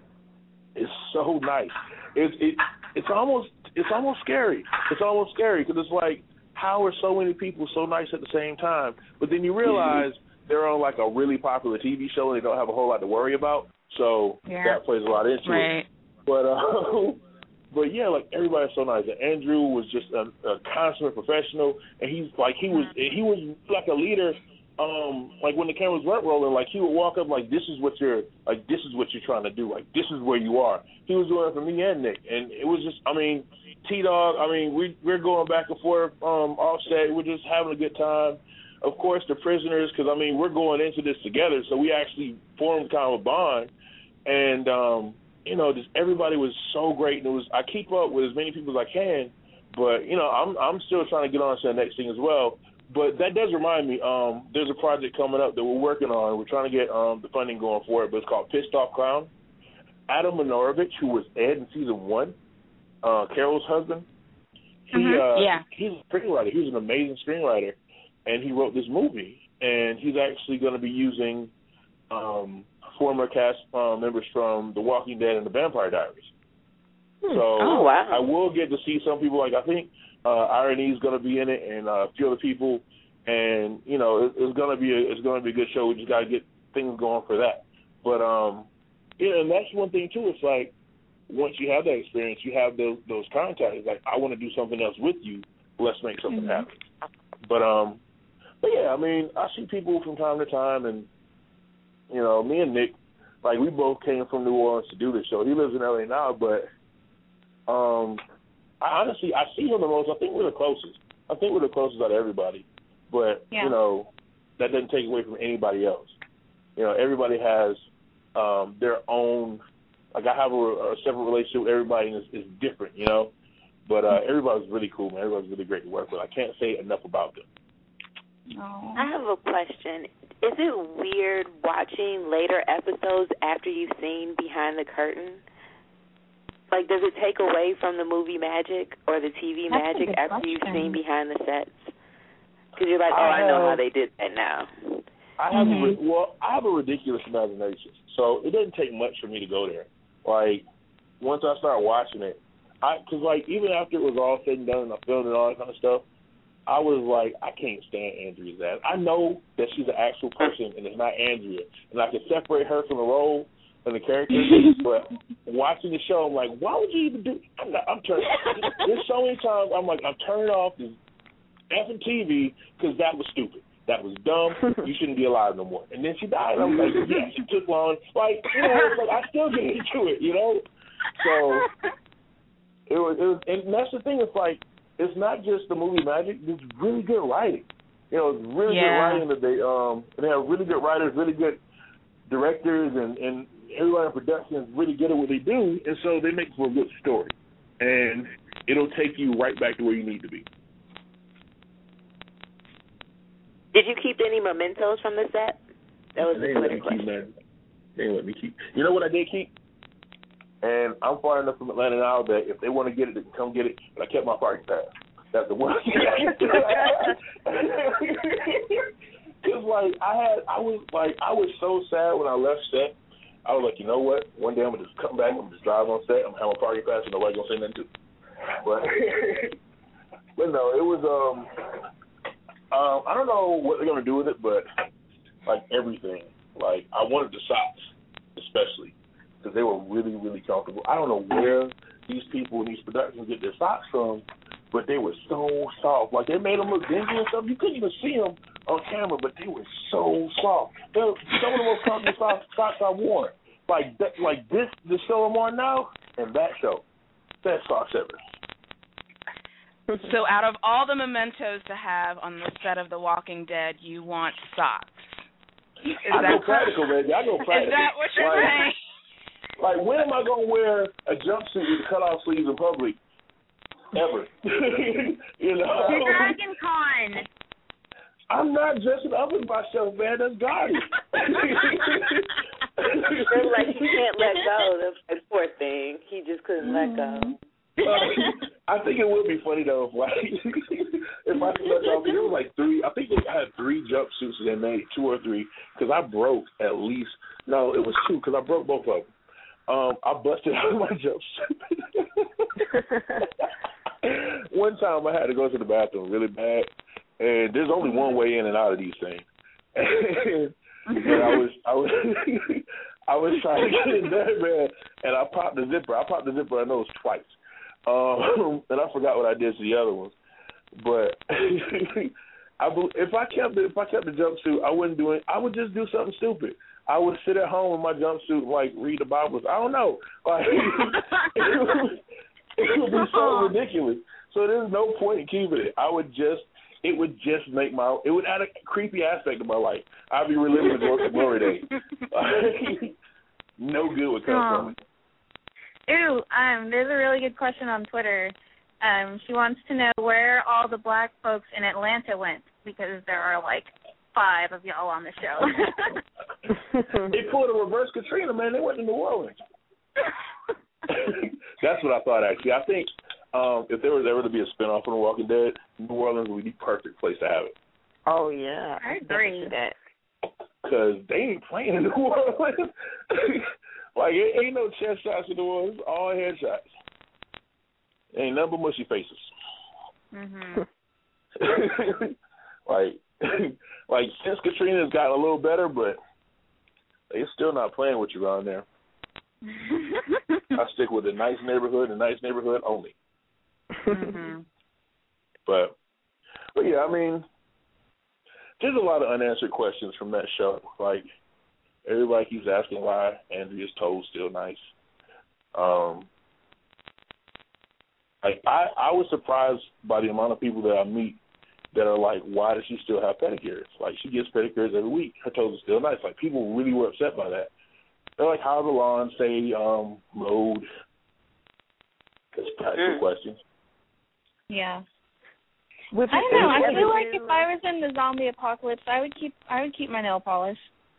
is so nice. It it it's almost it's almost scary. It's almost scary because it's like, how are so many people so nice at the same time? But then you realize they're on like a really popular T V show and they don't have a whole lot to worry about. So yeah. that plays a lot into right. it. But uh, but yeah, like everybody's so nice. And Andrew was just a, a consummate professional, and he's like he was he was like a leader. Um, like when the cameras weren't rolling, like he would walk up like, this is what you're like, this is what you're trying to do, like this is where you are. He was doing it for me and Nick, and it was just, I mean, T Dog. I mean, we we're going back and forth, um, offset. We're just having a good time. Of course, the prisoners, because I mean, we're going into this together, so we actually formed kind of a bond, and um, you know, just everybody was so great, and it was I keep up with as many people as I can, but you know, I'm I'm still trying to get on to the next thing as well. But that does remind me, um, there's a project coming up that we're working on. We're trying to get um, the funding going for it, but it's called Pissed Off Clown. Adam Minorovich, who was Ed in season one, uh, Carol's husband, he mm-hmm. uh, yeah. he's a screenwriter. He was an amazing screenwriter, and he wrote this movie. And he's actually going to be using um, former cast uh, members from The Walking Dead and The Vampire Diaries. Hmm. So oh, wow. I will get to see some people, like I think uh, Irony is going to be in it, and uh, a few other people. And you know, it, it's going to be a, it's going to be a good show. We just got to get things going for that. But um, yeah, and that's one thing too. It's like once you have that experience, you have those those contacts. It's like I want to do something else with you. Let's make something mm-hmm. happen. But um, but yeah, I mean, I see people from time to time, and you know, me and Nick, like we both came from New Orleans to do this show. He lives in L A now, but um, I honestly I see him the most. I think we're the closest. I think we're the closest out of everybody. But yeah. you know, that doesn't take away from anybody else. You know, everybody has um, their own. Like I have a, a separate relationship with everybody, and it's, it's different. You know, but uh, everybody's really cool, man. Everybody's really great to work with. I can't say enough about them. Oh. I have a question. Is it weird watching later episodes after you've seen Behind the Curtain? Like, does it take away from the movie magic or the T V That's magic after question. you've seen Behind the Sets? Because you're like, oh, I, I know how they did that now. I have mm-hmm. a, well, I have a ridiculous imagination, so it doesn't take much for me to go there. Like, once I start watching it, I because like even after it was all said and done and I filmed and all that kind of stuff, I was like, I can't stand Andrea's ass. I know that she's an actual person and it's not Andrea, and I can separate her from the role and the character. But watching the show, I'm like, why would you even do? I'm, not, I'm turning. There's so many times I'm like, I'm turning off this effing T V because that was stupid. That was dumb. You shouldn't be alive no more. And then she died. And I was like, yeah, she took long. Like, you know, it's like I still get into it, you know. So it was, it was, and that's the thing. It's like it's not just the movie magic. It's really good writing. You know, it's really yeah. good writing that they um. And they have really good writers, really good directors, and and everybody in production is really good at what they do. And so they make for a good story, and it'll take you right back to where you need to be. Did you keep any mementos from the set? That was they the Twitter question. Keep, they didn't let me keep. You know what I did keep? And I'm far enough from Atlanta now that if they want to get it, they can come get it. But I kept my parking pass. That's the one. Because like I had, I was like I was so sad when I left set. I was like, you know what? One day I'm gonna just come back. I'm gonna just drive on set. I'm gonna have my parking pass, and nobody's gonna say nothing to me. But but no, it was um. Um, I don't know what they're gonna do with it, but like everything, like I wanted the socks, especially because they were really, really comfortable. I don't know where these people in these productions get their socks from, but they were so soft. Like they made them look dingy and stuff. You couldn't even see them on camera, but they were so soft. They were some of the most comfortable socks, socks I've worn. Like that, like this, the show I'm on now, and that show, best socks ever. So out of all the mementos to have on the set of The Walking Dead, you want socks. Is I that go practical, baby. I go practical. Is that what you're like, saying? Like, when am I going to wear a jumpsuit with cut-off sleeves in public? Ever. You know? Dragon Con. I'm not dressing up as myself, man. That's God. It's like he can't let go. The poor thing. He just couldn't let go. Uh, I think it would be funny though if like if I could let y'all. There was like three. I think they had three jumpsuits they made, two or three, because I broke at least. No, it was two because I broke both of them. Um, I busted out of my jumpsuit. One time I had to go to the bathroom really bad, and there's only one way in and out of these things. And, and I was I was I was trying to get in there, man, and I popped the zipper. I popped the zipper. I know it's twice. Um, and I forgot what I did to the other ones, but I if I kept the, if I kept the jumpsuit, I wouldn't do it. I would just do something stupid. I would sit at home in my jumpsuit, and, like read the Bible. I don't know, like it, would, it would be so ridiculous. So there's no point in keeping it. I would just it would just make my it would add a creepy aspect to my life. I'd be reliving the glory days. Like, no good would come oh. from it. Ooh, um, there's a really good question on Twitter. Um, she wants to know where all the black folks in Atlanta went, because there are like five of y'all on the show. They pulled a reverse Katrina, man. They went to New Orleans. That's what I thought, actually. I think um, if there was ever to be a spinoff of The Walking Dead, New Orleans would be the perfect place to have it. Oh, yeah. I agree. Because they ain't playing in New Orleans. Like, it ain't no chest shots in New Orleans, all headshots. Ain't nothing but mushy faces. Mm-hmm. like, like, since Katrina's gotten a little better, but they still not playing with you around there. I stick with a nice neighborhood, a nice neighborhood only. Mm-hmm. But, but, yeah, I mean, there's a lot of unanswered questions from that show. Like, everybody keeps asking why Andrea's toe's still nice. Um, like I, I was surprised by the amount of people that I meet that are like, why does she still have pedicures? Like, she gets pedicures every week. Her toes are still nice. Like, people really were upset by that. They're like, how do the lawns stay um, mowed? That's practical mm. questions. Yeah. With I don't know. I feel like if I was in the zombie apocalypse, I would keep I would keep my nail polish.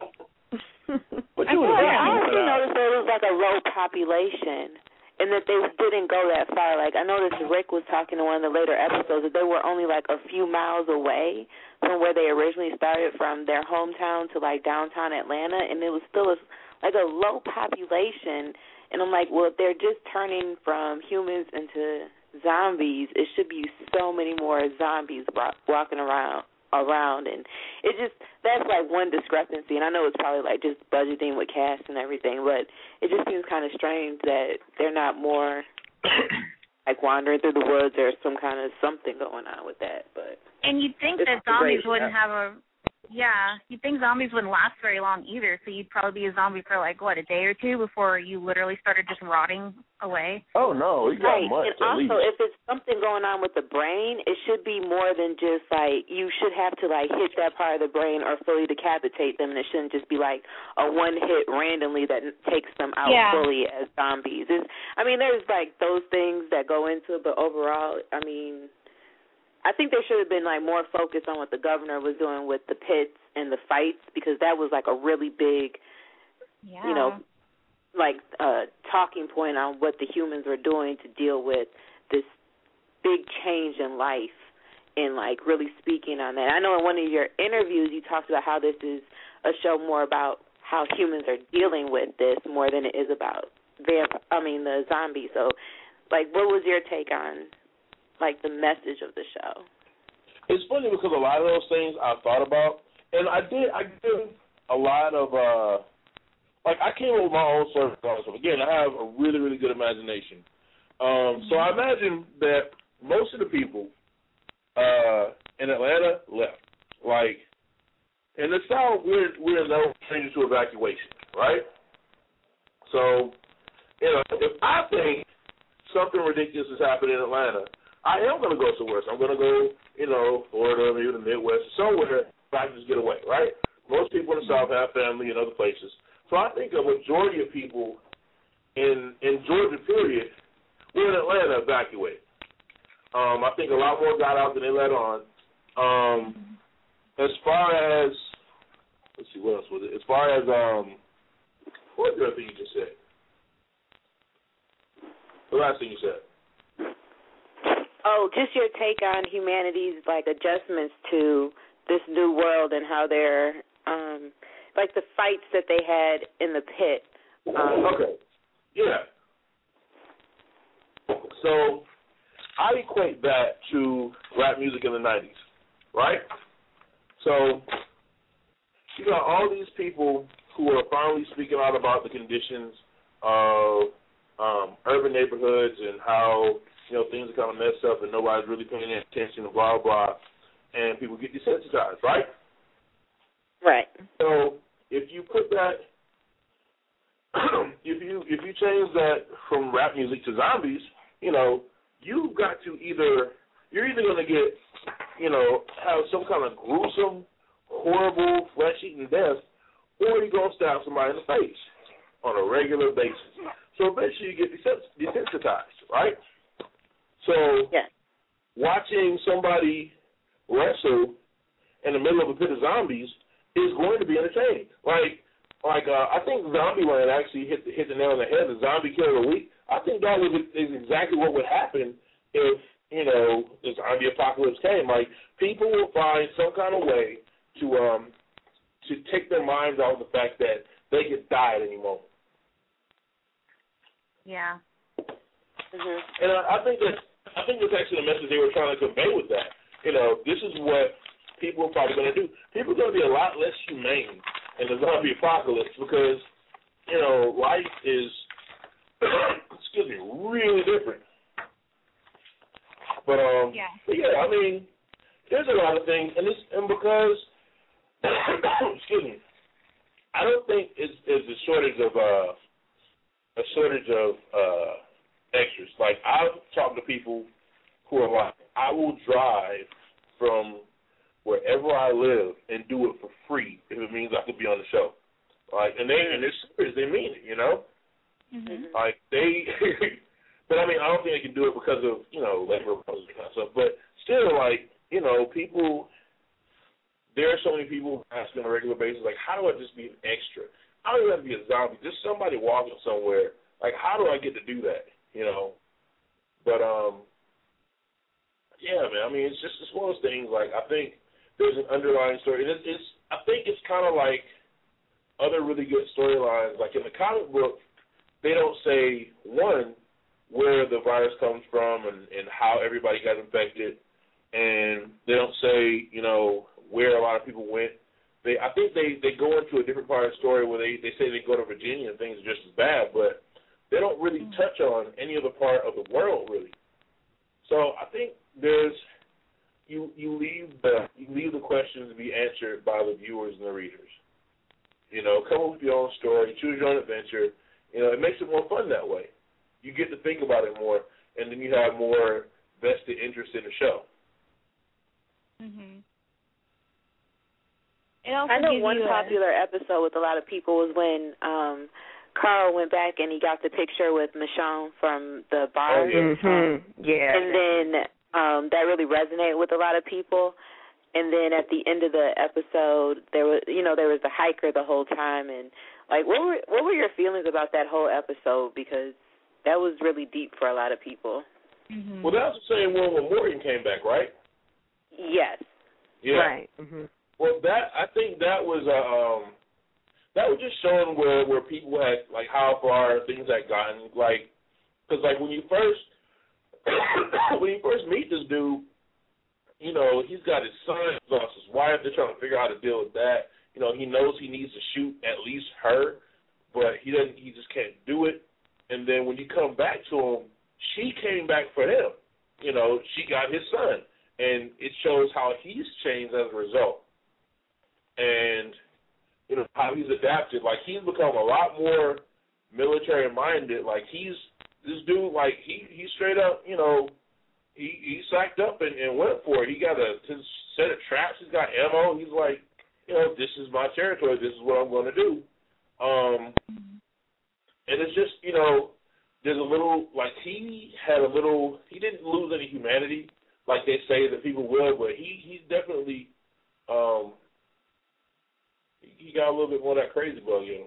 But I, you feel like, I honestly noticed there was like a low population and that they didn't go that far. Like, I noticed Rick was talking in one of the later episodes that they were only like a few miles away from where they originally started, from their hometown to like downtown Atlanta, and it was still a, like a low population. And I'm like, well, if they're just turning from humans into zombies, it should be so many more zombies walking around. around and it just that's like one discrepancy, and I know it's probably like just budgeting with cast and everything, but it just seems kind of strange that they're not more like wandering through the woods or some kind of something going on with that. But and you'd think that zombies wouldn't have a yeah you'd think zombies wouldn't last very long either, so you'd probably be a zombie for like what, a day or two before you literally started just rotting away. Oh no, it got right. months. And also, least. if it's something going on with the brain, it should be more than just like you should have to like hit that part of the brain or fully decapitate them, and it shouldn't just be like a one hit randomly that takes them out yeah. fully as zombies. It's, I mean, there's like those things that go into it, but overall, I mean, I think there should have been like more focus on what the governor was doing with the pits and the fights, because that was like a really big, yeah. you know, like uh, talking point on what the humans were doing to deal with this big change in life, and like really speaking on that. I know in one of your interviews you talked about how this is a show more about how humans are dealing with this more than it is about vamp- I mean the zombies. So, like, what was your take on like the message of the show? It's funny because a lot of those things I thought about, and I did. I did a lot of. Uh, Like, I came up with my own service also. Again, I have a really, really good imagination. Um, so I imagine that most of the people uh, in Atlanta left. Like, in the South, we're we're no stranger to evacuation, right? So, you know, if I think something ridiculous is happening in Atlanta, I am going to go somewhere. So I'm going to go, you know, Florida, maybe the Midwest, somewhere where I can just get away, right? Most people in the South have family in other places. So I think a majority of people in in Georgia, period, we're in Atlanta evacuated. Um, I think a lot more got out than they let on. Um, as far as, let's see, what else was it? As far as, um, what was the other thing you just said? The last thing you said. Oh, just your take on humanity's, like, adjustments to this new world and how they're, um, like, the fights that they had in the pit. Um, okay. Yeah. So I equate that to rap music in the nineties, right? So you got all these people who are finally speaking out about the conditions of um, urban neighborhoods and how, you know, things are kind of messed up and nobody's really paying attention and blah, blah, and people get desensitized, right? Right. So if you put that, if you if you change that from rap music to zombies, you know, you've got to either, you're either going to get, you know, have some kind of gruesome, horrible, flesh-eating death, or you're going to stab somebody in the face on a regular basis. So eventually you get desensitized, right? So yeah. watching somebody wrestle in the middle of a pit of zombies is going to be entertaining. Like, like uh, I think Zombieland actually hit the, hit the nail on the head, the Zombie Killer of the Week. I think that was is exactly what would happen if, you know, the zombie apocalypse came. Like, people will find some kind of way to um to take their minds off the fact that they could die at any moment. Yeah. Mm-hmm. And I, I think that I think that's actually the message they were trying to convey with that. You know, this is what people are probably going to do. People are going to be a lot less humane in the zombie apocalypse because, you know, life is, excuse me, really different. But um, yeah. but yeah, I mean, there's a lot of things, and this, and because, excuse me, I don't think it's, it's a shortage of uh, a shortage of uh, extras. Like, I've talked to people who are like, I will drive from wherever I live and do it for free if it means I could be on the show. Like, and they and they're serious, they mean it, you know. Mm-hmm. Like they, but I mean, I don't think they can do it because of, you know, labor problems and kind of stuff. But still, like, you know, people. There are so many people asking on a regular basis, like, how do I just be an extra? I don't even have to be a zombie. Just somebody walking somewhere. Like, how do I get to do that? You know. But um, yeah, man. I mean, it's just it's one of those things. Like, I think there's an underlying story. And it's, it's I think it's kind of like other really good storylines. Like in the comic book, they don't say, one, where the virus comes from and, and how everybody got infected. And they don't say, you know, where a lot of people went. They, I think they, they go into a different part of the story where they, they say they go to Virginia and things are just as bad, but they don't really touch on any other part of the world, really. So I think there's, you you leave the you leave the questions to be answered by the viewers and the readers. You know, come up with your own story, choose your own adventure. You know, it makes it more fun that way. You get to think about it more, and then you have more vested interest in the show. Mhm. It also I know gives one you popular a... episode with a lot of people was when um, Carl went back and he got the picture with Michonne from the bar. Oh, yeah. Mm-hmm. Yeah. And then um, that really resonated with a lot of people. And then at the end of the episode, there was, you know, there was the hiker the whole time. And, like, what were what were your feelings about that whole episode? Because that was really deep for a lot of people. Mm-hmm. Well, that was the same one when Morgan came back, right? Yes. Yeah. Right. Mm-hmm. Well, that I think that was uh, um, that was just showing where where people had, like, how far things had gotten. Like, because like when you first when you first meet this dude, you know, he's got his son, he's lost his wife. They're trying to figure out how to deal with that. You know, he knows he needs to shoot at least her, but he doesn't. He just can't do it. And then when you come back to him, she came back for him. You know, she got his son, and it shows how he's changed as a result. and you know how he's adapted. Like he's become a lot more military minded. Like he's this dude. Like he he straight up, you know, he he sacked up and, and went for it. He got a his set of traps. He's got ammo. He's like, you know, this is my territory. This is what I'm going to do. Um, and it's just, you know, there's a little like he had a little. He didn't lose any humanity like they say that people will, but he he's definitely. Um, he got a little bit more of that crazy bug in him.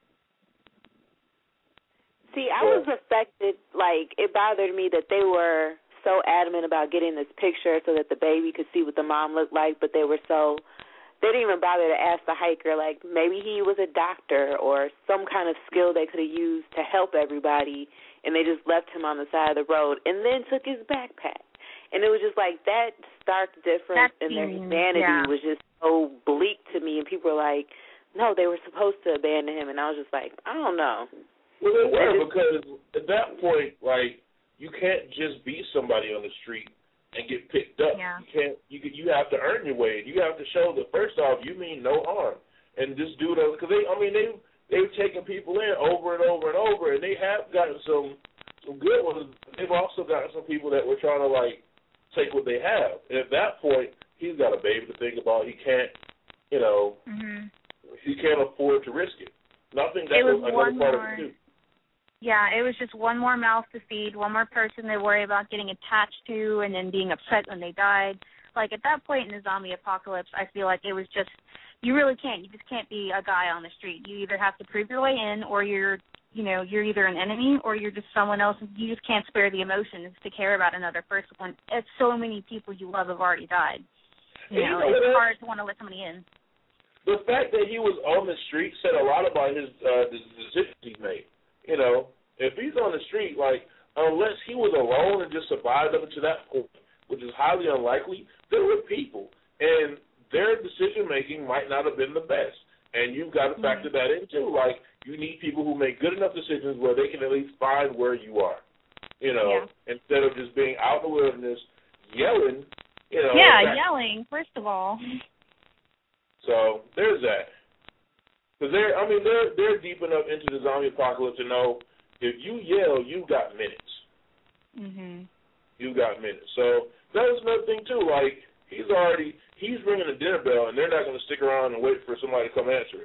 See, I was affected, like, it bothered me that they were so adamant about getting this picture so that the baby could see what the mom looked like, but they were so, they didn't even bother to ask the hiker, like, maybe he was a doctor or some kind of skill they could have used to help everybody, and they just left him on the side of the road and then took his backpack. And it was just like that stark difference in their humanity yeah. was just so bleak to me, and people were like, no, they were supposed to abandon him, and I was just like, I don't know. Well, they were, because at that point, like, you can't just be somebody on the street and get picked up. Yeah. You can't. You you have to earn your way. You have to show that first off, you mean no harm. And this dude, because they, I mean, they they've taken people in over and over and over, and they have gotten some some good ones. They've also gotten some people that were trying to like take what they have. And at that point, he's got a baby to think about. He can't, you know, mm-hmm. he can't afford to risk it. Nothing that it was, was one another part more, of it too. Yeah, it was just one more mouth to feed, one more person to worry about getting attached to and then being upset when they died. Like, at that point in the zombie apocalypse, I feel like it was just, you really can't. You just can't be a guy on the street. You either have to prove your way in, or you're, you know, you're either an enemy or you're just someone else. You just can't spare the emotions to care about another person when it's so many people you love have already died. You know, you know it's what? hard to want to let somebody in. The fact that he was on the street said a lot about his uh, the decisions he made. You know, if he's on the street, like, unless he was alone and just survived up to that point, which is highly unlikely, there were people, and their decision-making might not have been the best. And you've got to factor mm-hmm. that in, too. Like, you need people who make good enough decisions where they can at least find where you are, you know, yeah. instead of just being out in the wilderness yelling, you know. Yeah, yelling, first of all. So there's that. Because they're, I mean, they're they're deep enough into the zombie apocalypse to know if you yell, you got minutes. Mhm. You got minutes. So that was another thing too. Like he's already he's ringing the dinner bell, and they're not going to stick around and wait for somebody to come answer it.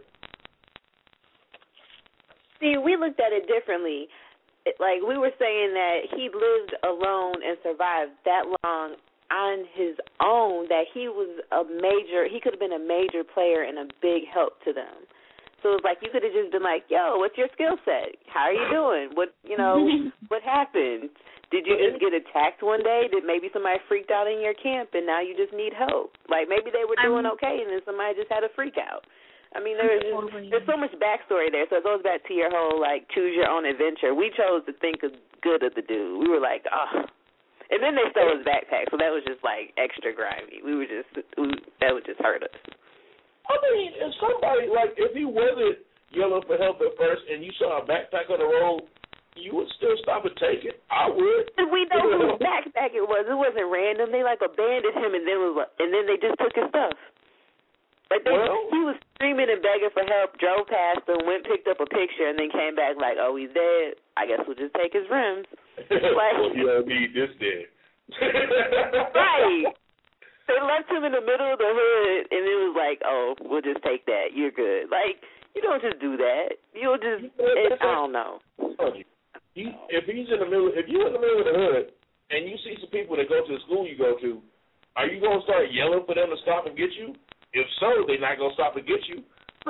See, we looked at it differently. It, like we were saying that he lived alone and survived that long on his own, that he was a major, he could have been a major player and a big help to them. So it was like you could have just been like, yo, what's your skill set? How are you doing? What, you know, what happened? Did you just get attacked one day? Did maybe somebody freaked out in your camp and now you just need help? Like maybe they were doing I'm, okay and then somebody just had a freak out. I mean, there's totally. there's so much backstory there. So it goes back to your whole, like, choose your own adventure. We chose to think of good of the dude. We were like, oh. And then they stole his backpack, so that was just, like, extra grimy. We were just, we, that would just hurt us. I mean, if somebody, like, if he wasn't yelling for help at first and you saw a backpack on the road, you would still stop and take it. I would. And we know whose backpack it was. It wasn't random. They, like, abandoned him, and then was, and then they just took his stuff. Like, they, well, he was screaming and begging for help, drove past them, went, picked up a picture, and then came back like, oh, he's dead. I guess we'll just take his rims. Like, well, you don't need this dead. Right. They left him in the middle of the hood, and it was like, oh, we'll just take that. You're good. Like, you don't just do that. You'll just, it, I don't know. He, if he's in the middle, if you're in the middle of the hood, and you see some people that go to the school you go to, are you going to start yelling for them to stop and get you? If so, they're not going to stop and get you.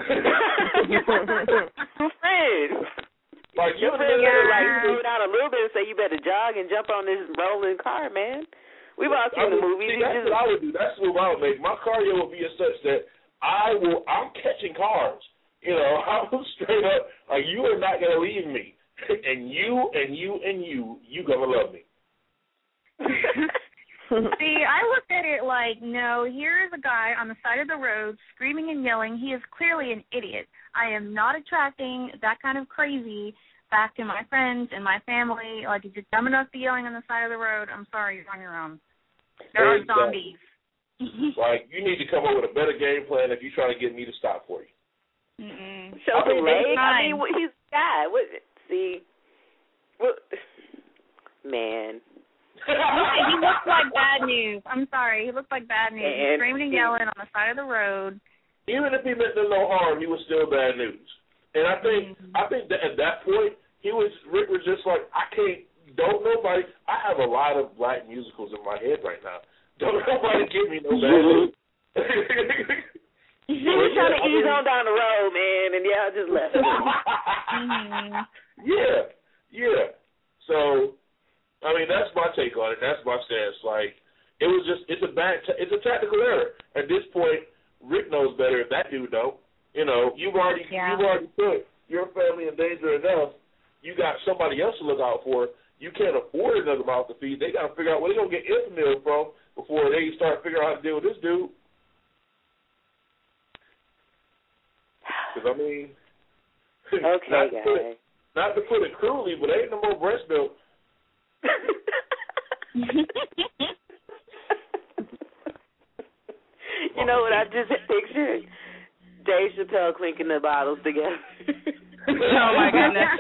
Fred. Like, you better like slow down a little bit and say you better jog and jump on this rolling car, man. We've all seen the movies. See, that's just... what I would do. That's what I would make. My cardio would be as such that I will, I'm catching cars. You know, I'm straight up, like, you are not going to leave me. And you, and you, and you, you going to love me. See, I looked at it like, no, here is a guy on the side of the road screaming and yelling. He is clearly an idiot. I am not attracting that kind of crazy back to my friends and my family. Like, if you're dumb enough to be yelling on the side of the road, I'm sorry, you're on your own. There are exactly. zombies. Like, you need to come up with a better game plan if you're trying to get me to stop for you. Mm-mm. Show the leg. I mean, he's a guy. What? See, what? Man. He looks like bad news. I'm sorry. He looks like bad news. He's And- screaming and yelling on the side of the road. Even if he meant them no harm, he was still bad news. And I think Mm-hmm. I think that at that point, he was Rick was just like, I can't. Don't nobody. I have a lot of black musicals in my head right now. Don't nobody give me no bad news. He was trying to ease on down the road, man, and yeah, I just left him. Mm-hmm. Yeah, yeah. So, I mean, that's my take on it. That's my stance. Like, it was just, it's a bad, t- it's a tactical error. At this point, Rick knows better if that dude don't. You know, you've already, Yeah. you've already put your family in danger enough. You got somebody else to look out for. You can't afford another mouth to feed. They got to figure out where they're going to get Infamil from before they start figuring out how to deal with this dude. Because, I mean, Okay, not, to guys. put it, not to put it crudely, but ain't no more breast milk. You know what I just pictured? Dave Chappelle clinking the bottles together. Oh my goodness.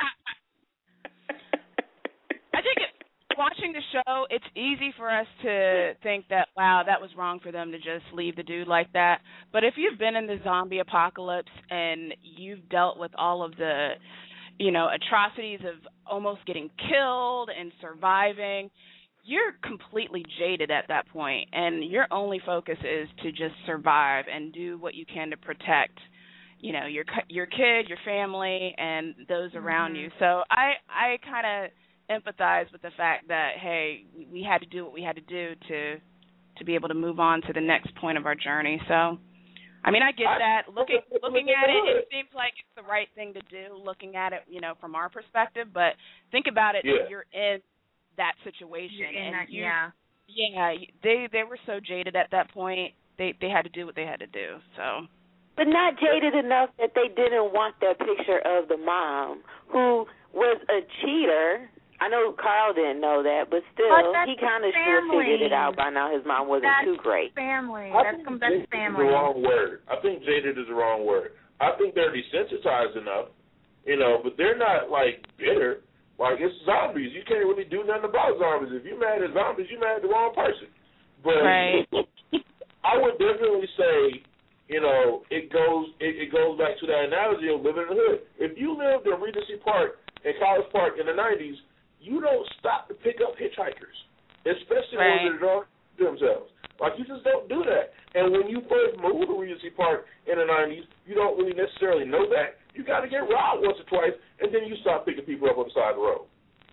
I think it, watching the show, it's easy for us to think that, wow, that was wrong for them to just leave the dude like that. But if you've been in the zombie apocalypse and you've dealt with all of the, you know, atrocities of almost getting killed and surviving, you're completely jaded at that point, and your only focus is to just survive and do what you can to protect, you know, your your kid, your family, and those around Mm-hmm. you. So I I kind of empathize with the fact that, hey, we, we had to do what we had to do to to be able to move on to the next point of our journey. So, I mean, I get I- that. Looking looking at it, it seems like it's the right thing to do. Looking at it, you know, from our perspective, but think about it. Yeah. If you're in that situation, You're in and that, you, yeah. yeah, they they were so jaded at that point. They they had to do what they had to do. So. But not jaded enough that they didn't want that picture of the mom who was a cheater. I know Carl didn't know that, but still, But that's he kind of his should have figured it family. out by now. His mom wasn't That's too great. family. I That's think com- that's jaded is family. the wrong word. I think jaded is the wrong word. I think they're desensitized enough, you know, but they're not, like, bitter. Like, it's zombies. You can't really do nothing about zombies. If you're mad at zombies, you're mad at the wrong person. But Right. I would definitely say, you know, it goes it, it goes back to that analogy of living in the hood. If you lived in Regency Park and College Park in the nineties, you don't stop to pick up hitchhikers, especially Right. ones that are drunk themselves. Like, you just don't do that. And when you first moved to Regency Park in the nineties, you don't really necessarily know that. You got to get robbed once or twice, and then you start picking people up on the side of the road.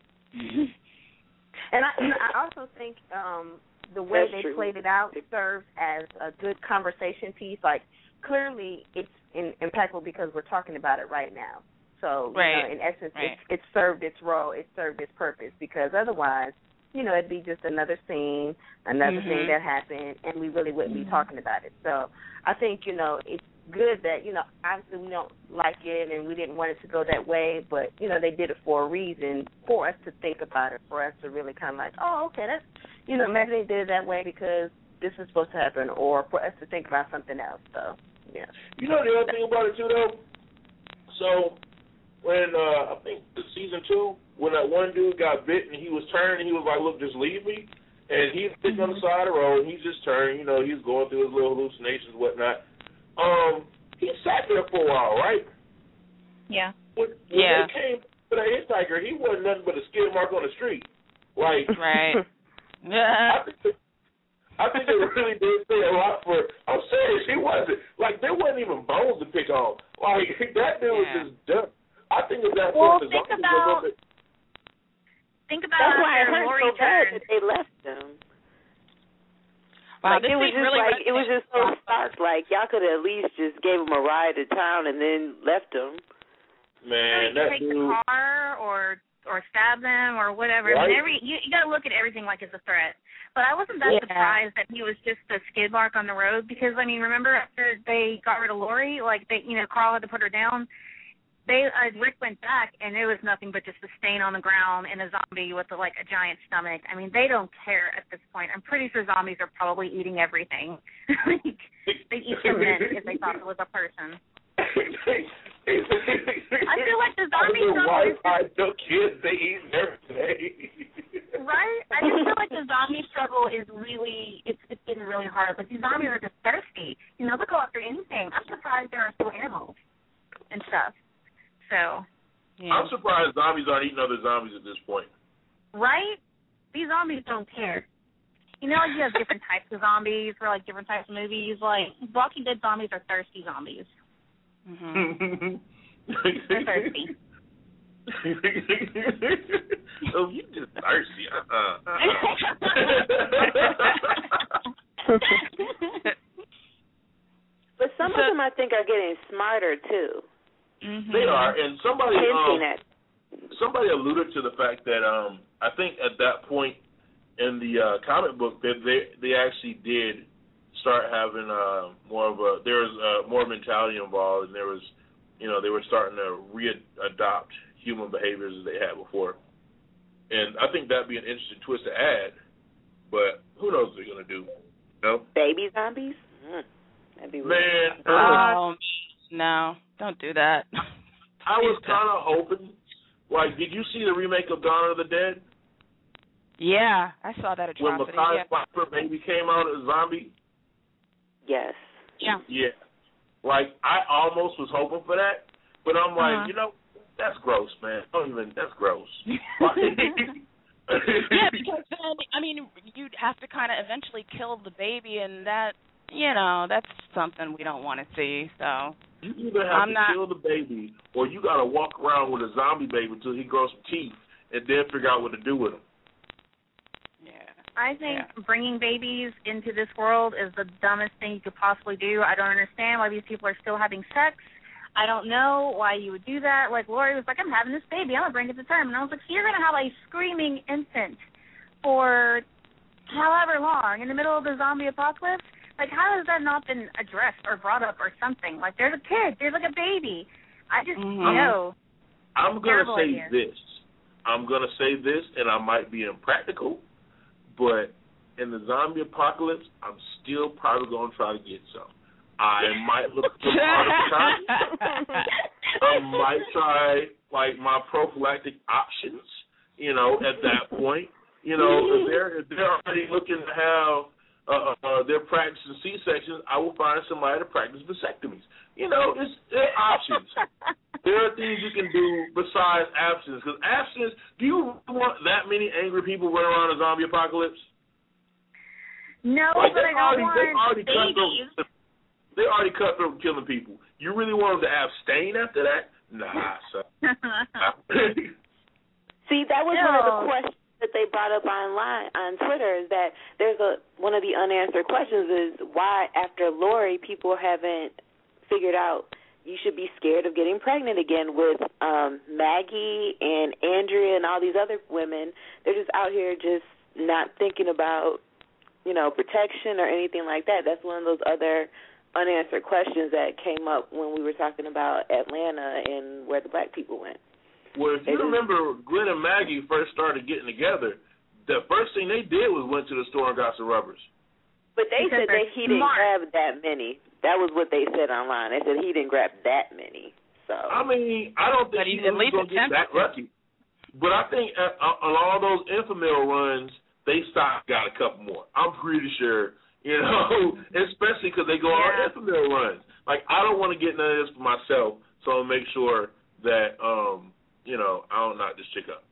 And I, you know, I also think um, the way That's they true. played it out serves as a good conversation piece. Like, clearly it's in, impactful because we're talking about it right now. So, you Right. know, in essence, Right. it, it served its role. It served its purpose because otherwise, you know, it'd be just another scene, another Mhm. thing that happened, and we really wouldn't Mhm. be talking about it. So I think, you know, it's good that, you know, obviously we don't like it and we didn't want it to go that way, but, you know, they did it for a reason, for us to think about it, for us to really kind of like, oh, okay, that's, you know, maybe they did it that way because this is supposed to happen, or for us to think about something else. So, yeah. You know the other thing about it, too, though? So, when, uh, I think the season two, when that one dude got bit and he was turning, he was like, look, just leave me. And he's sitting on the side of the road, and he's just turning, you know, he's going through his little hallucinations and whatnot. Um, he sat there for a while, right? Yeah. When, when Yeah. they came to the hitchhiker, he wasn't nothing but a skid mark on the street. Like, Right. I think, I think it really did say a lot for. I'm serious, he wasn't. Like, there wasn't even bones to pick on. Like, that dude was Yeah. just done. I think at that Well, point, the think zombies were a little about- bit. Think about That's why it after hurt Lori so bad turned. that they left them. Wow, Like, this it was scene just really like it was just so resonates. stark. Like, y'all could have at least just gave him a ride to town and then left him. Man, Like, that take dude. the car or or stab them or whatever. Right. I mean, every you, you got to look at everything like it's a threat. But I wasn't that Yeah. surprised that he was just a skid mark on the road because I mean, remember after they got rid of Lori, like they, you know, Carl had to put her down. they uh, Rick went back, and it was nothing but just a stain on the ground and a zombie with, a, like, a giant stomach. I mean, they don't care at this point. I'm pretty sure zombies are probably eating everything. Like, they'd eat your men if they thought it was a person. I feel like the zombie struggle is just, no kids, they eat everything. Right? I just feel like the zombie struggle is really, it's, it's getting really hard. Like, these zombies are just thirsty. You know, they'll go after anything. I'm surprised there are still animals and stuff. So, yeah. I'm surprised zombies aren't eating other zombies at this point. Right? These zombies don't care. You know, like you have different types of zombies for, like, different types of movies. Like, Walking Dead zombies are thirsty zombies. Mm-hmm. They're thirsty. Oh, you just thirsty. Uh-uh. But some of them, I think, are getting smarter, too. Mm-hmm. They are, and somebody um, at. somebody alluded to the fact that um, I think at that point in the uh, comic book that they they actually did start having uh, more of a there was uh, more mentality involved, and there was you know they were starting to re-adopt human behaviors as they had before, and I think that'd be an interesting twist to add. But who knows what they're gonna do? No baby zombies. Mm, that'd be man. Oh no. Don't do that. I was kind of hoping, like, did you see the remake of Dawn of the Dead? Yeah, I saw that When atrocity. Makai Yeah. Pfeiffer baby came out as a zombie? Yes. Yeah. Yeah. Like, I almost was hoping for that, but I'm like, Uh-huh. you know, that's gross, man. Don't even, that's gross. Yeah, because then, I mean, you'd have to kind of eventually kill the baby, and that, you know, that's something we don't want to see, so. You either have I'm to not... kill the baby, or you got to walk around with a zombie baby until he grows some teeth, and then figure out what to do with him. Yeah. I think Yeah. bringing babies into this world is the dumbest thing you could possibly do. I don't understand why these people are still having sex. I don't know why you would do that. Like, Lori was like, I'm having this baby. I'm going to bring it to term. And I was like, so you're going to have a screaming infant for however long in the middle of the zombie apocalypse? Like, how has that not been addressed or brought up or something? Like, there's a kid. There's, like, a baby. I just Mm-hmm. know. I'm going to say idea. this. I'm going to say this, and I might be impractical, but in the zombie apocalypse, I'm still probably going to try to get some. I might look for time. I might try, like, my prophylactic options, you know, at that point. You know, if they're, if they're already looking to have Uh, uh, they're practicing C-sections, I will find somebody to practice vasectomies. You know, it's, there are options. There are things you can do besides abstinence. Because abstinence, do you want that many angry people running around a zombie apocalypse? No, like, but I don't already, want already babies. Cut through, they already cut through killing people. You really want them to abstain after that? Nah, son. See, that was no. one of the questions that they brought up online on Twitter, is that there's a one of the unanswered questions is why after Lori people haven't figured out you should be scared of getting pregnant again with um, Maggie and Andrea and all these other women. They're just out here just not thinking about, you know, protection or anything like that. That's one of those other unanswered questions that came up when we were talking about Atlanta and where the black people went. Well, if you remember, Glenn and Maggie first started getting together, the first thing they did was went to the store and got some rubbers. But they Because said that he didn't smart. grab that many. That was what they said online. They said he didn't grab that many. So I mean, I don't think But he he's at least going to get attempted that to. lucky. But I think uh, uh, on all those Infamil runs, they stopped, got a couple more. I'm pretty sure, you know, especially because they go Yeah. on Infamil runs. Like, I don't want to get none of this for myself, so I'll make sure that, um, you know, I don't knock this chick up.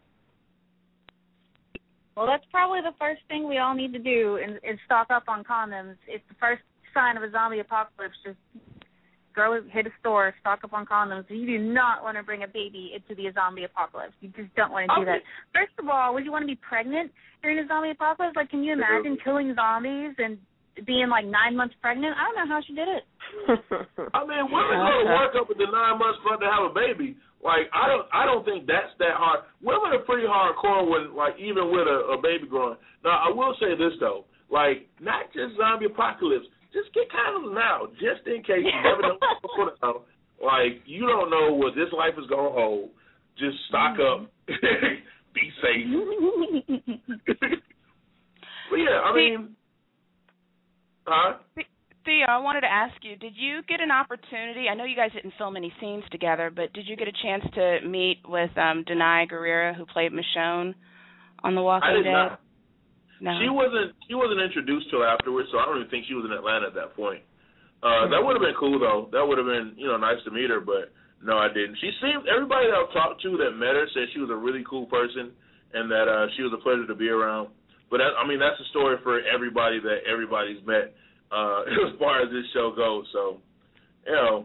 Well, that's probably the first thing we all need to do is, is stock up on condoms. It's the first sign of a zombie apocalypse. Just go hit a store, stock up on condoms. You do not want to bring a baby into the zombie apocalypse. You just don't want to do Okay. that. First of all, would you want to be pregnant during a zombie apocalypse? Like, can you imagine killing zombies and being like nine months pregnant? I don't know how she did it. I mean, women go to work up at the nine months for her to have a baby. Like, I don't, I don't think that's that hard. Women are pretty hardcore when, like, even with a, a baby growing. Now, I will say this though, like, not just zombie apocalypse. Just get condoms now, just in case. You never know. Like, you don't know what this life is going to hold. Just stock mm-hmm. up. Be safe. But, yeah, I mean, huh? Theo, I wanted to ask you, did you get an opportunity? I know you guys didn't film any scenes together, but did you get a chance to meet with um, Denai Guerrera, who played Michonne on The Walking I did Dead? Not. No. She wasn't. She wasn't introduced till afterwards, so I don't even think she was in Atlanta at that point. Uh, that would have been cool though. That would have been, you know, nice to meet her. But no, I didn't. She seemed. Everybody that I've talked to that met her said she was a really cool person and that uh, she was a pleasure to be around. But that, I mean, that's a story for everybody that everybody's met uh, as far as this show goes. So, you know,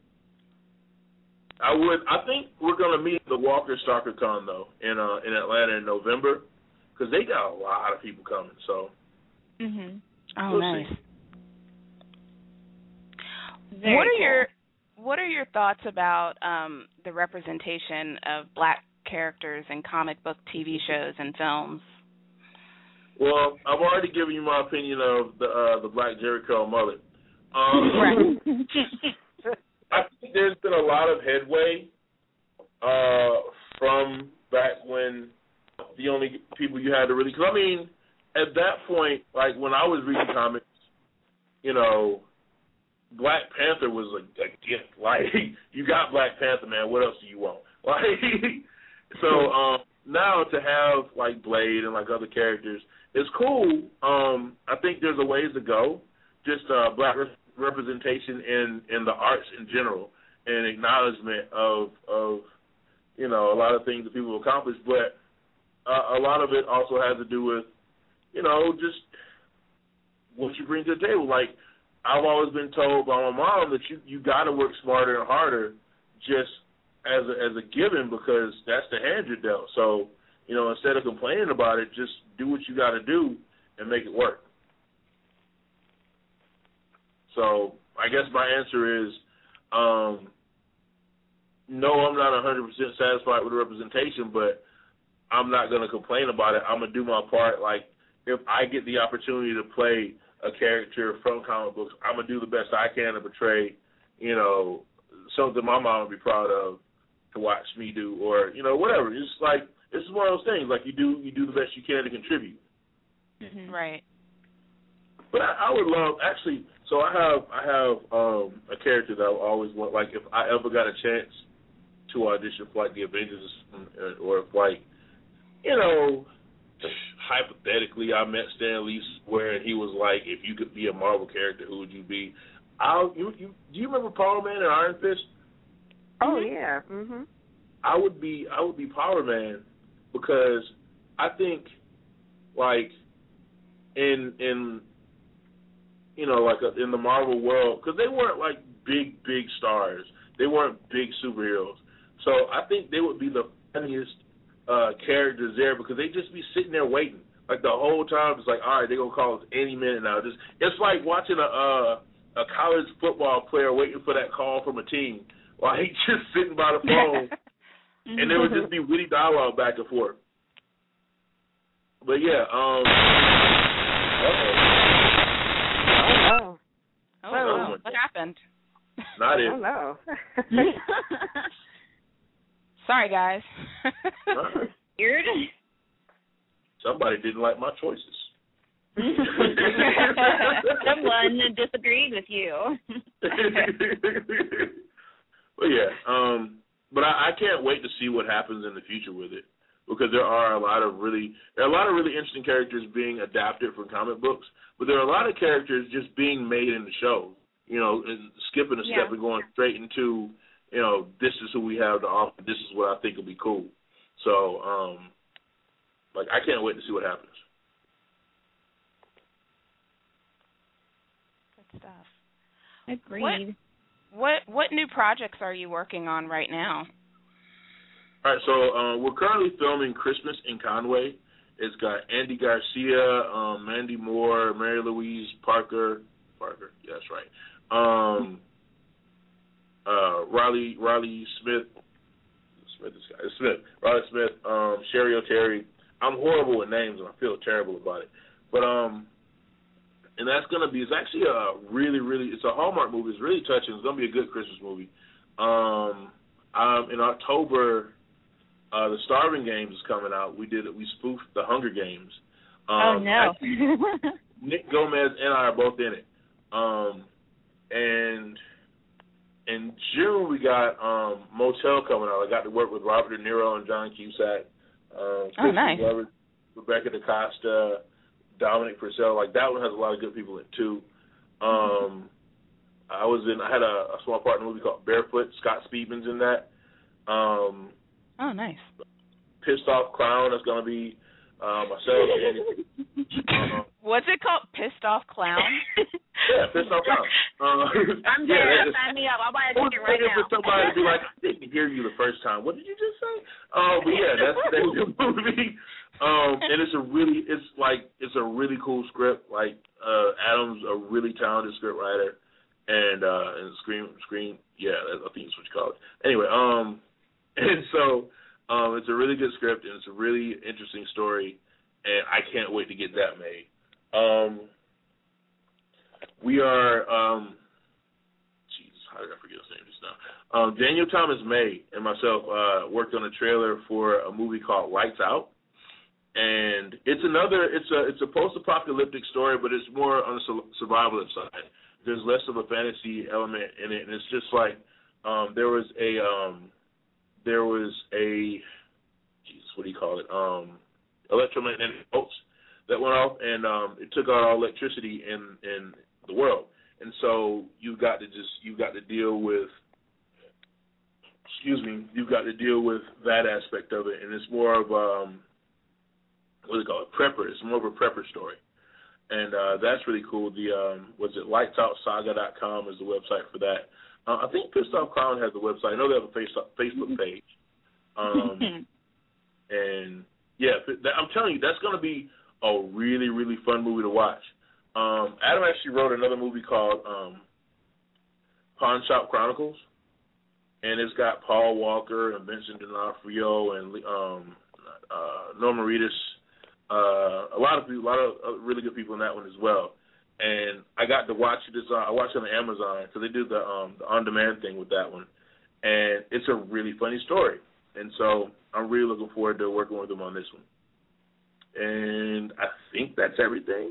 I would. I think we're gonna meet at the Walker Stalker Con though in uh, in Atlanta in November because they got a lot of people coming. So. Mhm. Oh, we'll nice. See. Very what are cool. your What are your thoughts about um, the representation of black characters in comic book T V shows and films? Well, I've already given you my opinion of the uh, the Black Jerry Curl mullet. Um, right. I think there's been a lot of headway uh, from back when the only people you had to really. Because I mean, at that point, like when I was reading comics, you know, Black Panther was a, a gift. Like, you got Black Panther, man. What else do you want? Like, so um, now to have like Blade and like other characters, it's cool. Um, I think there's a ways to go. Just uh, black re- representation in, in the arts in general, and acknowledgement of of you know a lot of things that people accomplish. But uh, a lot of it also has to do with you know just what you bring to the table. Like, I've always been told by my mom that you, you got to work smarter and harder just as a, as a given because that's the hand you're dealt. So, you know, instead of complaining about it, just do what you got to do and make it work. So I guess my answer is um, no, I'm not one hundred percent satisfied with the representation, but I'm not going to complain about it. I'm going to do my part. Like, if I get the opportunity to play a character from comic books, I'm gonna do the best I can to portray, you know, something my mom would be proud of to watch me do, or you know, whatever. It's like it's one of those things. Like you do, you do the best you can to contribute. Mm-hmm. Right. But I, I would love actually. So I have I have um, a character that I always want. Like if I ever got a chance to audition for like the Avengers, or if like, you know. Hypothetically, I met Stan Lee where he was like, "If you could be a Marvel character, who would you be?" I'll, you, you, do you remember Power Man and Iron Fist? Oh yeah. Mhm. I would be, I would be Power Man because I think, like, in in you know, like a, in the Marvel world, because they weren't like big big stars, they weren't big superheroes, so I think they would be the funniest Uh, characters there because they just be sitting there waiting like the whole time. It's like, all right, they're gonna call us any minute now. Just it's like watching a uh, a college football player waiting for that call from a team while he's just sitting by the phone, and there would just be witty dialogue back and forth. But yeah, um, oh, oh, oh, what happened? Not it. Oh no. Sorry, guys. Weird. Somebody didn't like my choices. Someone disagreed with you. But yeah, um, but I, I can't wait to see what happens in the future with it because there are a lot of really there are a lot of really interesting characters being adapted from comic books, but there are a lot of characters just being made in the show. You know, and skipping a step yeah. and going straight into. You know, this is who we have to offer. This is what I think will be cool. So, um, like, I can't wait to see what happens. Good stuff. Agreed. What, what what new projects are you working on right now? All right, so uh, we're currently filming Christmas in Conway. It's got Andy Garcia, um, Mandy Moore, Mary Louise Parker. Parker, yeah, that's right. Um, Uh, Riley Riley Smith, Smith this guy Smith, Riley Smith, um, Sherry O'Terry. I'm horrible with names and I feel terrible about it. But um, and that's gonna be it's actually a really really it's a Hallmark movie. It's really touching. It's gonna be a good Christmas movie. Um, um, in October, uh, the Starving Games is coming out. We did we spoofed the Hunger Games. Um, oh no! Actually, Nick Gomez and I are both in it. Um, and in June we got um, Motel coming out. I got to work with Robert De Niro and John Cusack. Um, oh, nice. Glover, Rebecca DaCosta, Dominic Purcell. Like that one has a lot of good people in it too. Um, I was in. I had a, a small part in a movie called Barefoot. Scott Speedman's in that. Um, oh, nice. Pissed Off Clown is going to be uh, myself. And, uh, What's it called? Pissed Off Clown? Yeah, Pissed Off Clown. Uh, I'm yeah, there. Sign me up. I'll buy a ticket right now. For somebody to be like, I didn't hear you the first time. What did you just say? Uh, but yeah, that's that's the movie. Um, and it's a really, it's like, it's a really cool script. Like uh, Adam's a really talented script writer, and uh, and screen screen. Yeah, I think that's what you call it. Anyway, um, and so. Um, it's a really good script, and it's a really interesting story, and I can't wait to get that made. Um, we are, um, Jesus, how did I forget his name just now? Um, Daniel Thomas May and myself uh, worked on a trailer for a movie called Lights Out, and it's another, it's a it's a post-apocalyptic story, but it's more on the survivalist side. There's less of a fantasy element in it, and it's just like um, there was a um, there was a, Jesus, what do you call it, um, electromagnetic pulse that went off, and um, it took out all electricity in, in the world. And so you've got to just, you've got to deal with, excuse me, you've got to deal with that aspect of it, and it's more of, um, what do you call it, prepper. It's more of a prepper story. And uh, that's really cool. The, um, was it lights out saga dot com is the website for that. Uh, I think Pissed Off Clown has a website. I know they have a face, Facebook page. Um, and, yeah, I'm telling you, that's going to be a really, really fun movie to watch. Um, Adam actually wrote another movie called um, Pawn Shop Chronicles, and it's got Paul Walker and Vincent D'Onofrio and um, uh, Norma Reedus. Uh, a lot of people, a lot of uh, really good people in that one as well. And I got to watch it. It's, uh, I watched it on Amazon because they do the, um, the on-demand thing with that one. And it's a really funny story. And so I'm really looking forward to working with them on this one. And I think that's everything.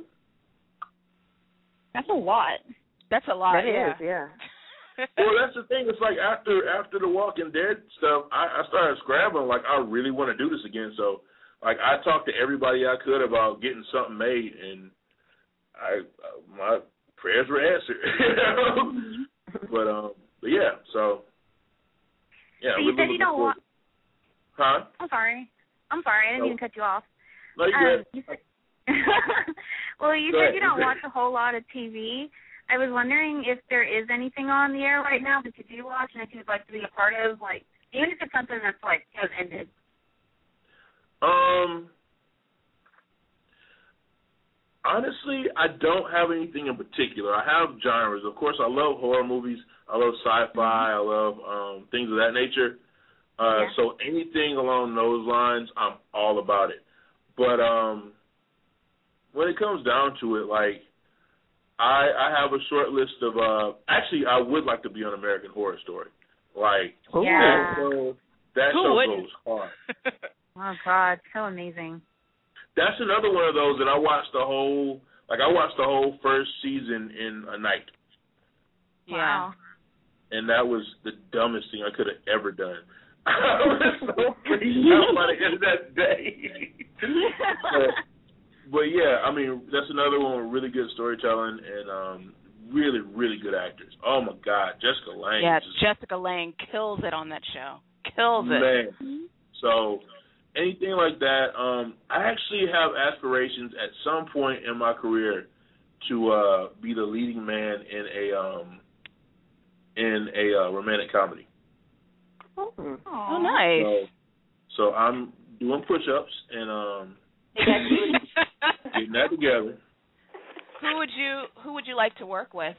That's a lot. That's a lot, that yeah. Is, yeah. Well, that's the thing. It's like after after the Walking Dead stuff, I, I started scrambling. Like, I really want to do this again. So, like, I talked to everybody I could about getting something made, and I uh, my prayers were answered. You know? but um, but yeah. So yeah. So you said you don't want. Huh? I'm sorry. I'm sorry. I didn't no. mean to cut you off. No, you um, good. You said, well, you Go said ahead. you don't watch a whole lot of T V. I was wondering if there is anything on the air right now that you do watch, and if you'd like to be a part of, like, even if it's something that's like has ended. Um. Honestly, I don't have anything in particular. I have genres. Of course, I love horror movies. I love sci-fi. I love um, things of that nature. Uh, yeah. So anything along those lines, I'm all about it. But um, when it comes down to it, like, I, I have a short list of, uh, actually, I would like to be on American Horror Story. Like, yeah. that show, that Who show wouldn't? goes hard. Oh, God, so amazing. That's another one of those that I watched the whole, like, I watched the whole first season in a night. Yeah. Wow. And that was the dumbest thing I could have ever done. I was so freaked out by the end of that day. but, but, yeah, I mean, that's another one with really good storytelling and um, really, really good actors. Oh, my God, Jessica Lange. Yeah, just, Jessica Lange kills it on that show. Kills it. Man. So anything like that, um, I actually have aspirations at some point in my career to uh, be the leading man in a um, in a uh, romantic comedy. Oh, oh nice. So, so I'm doing push-ups and um, getting that together. Who would you Who would you like to work with?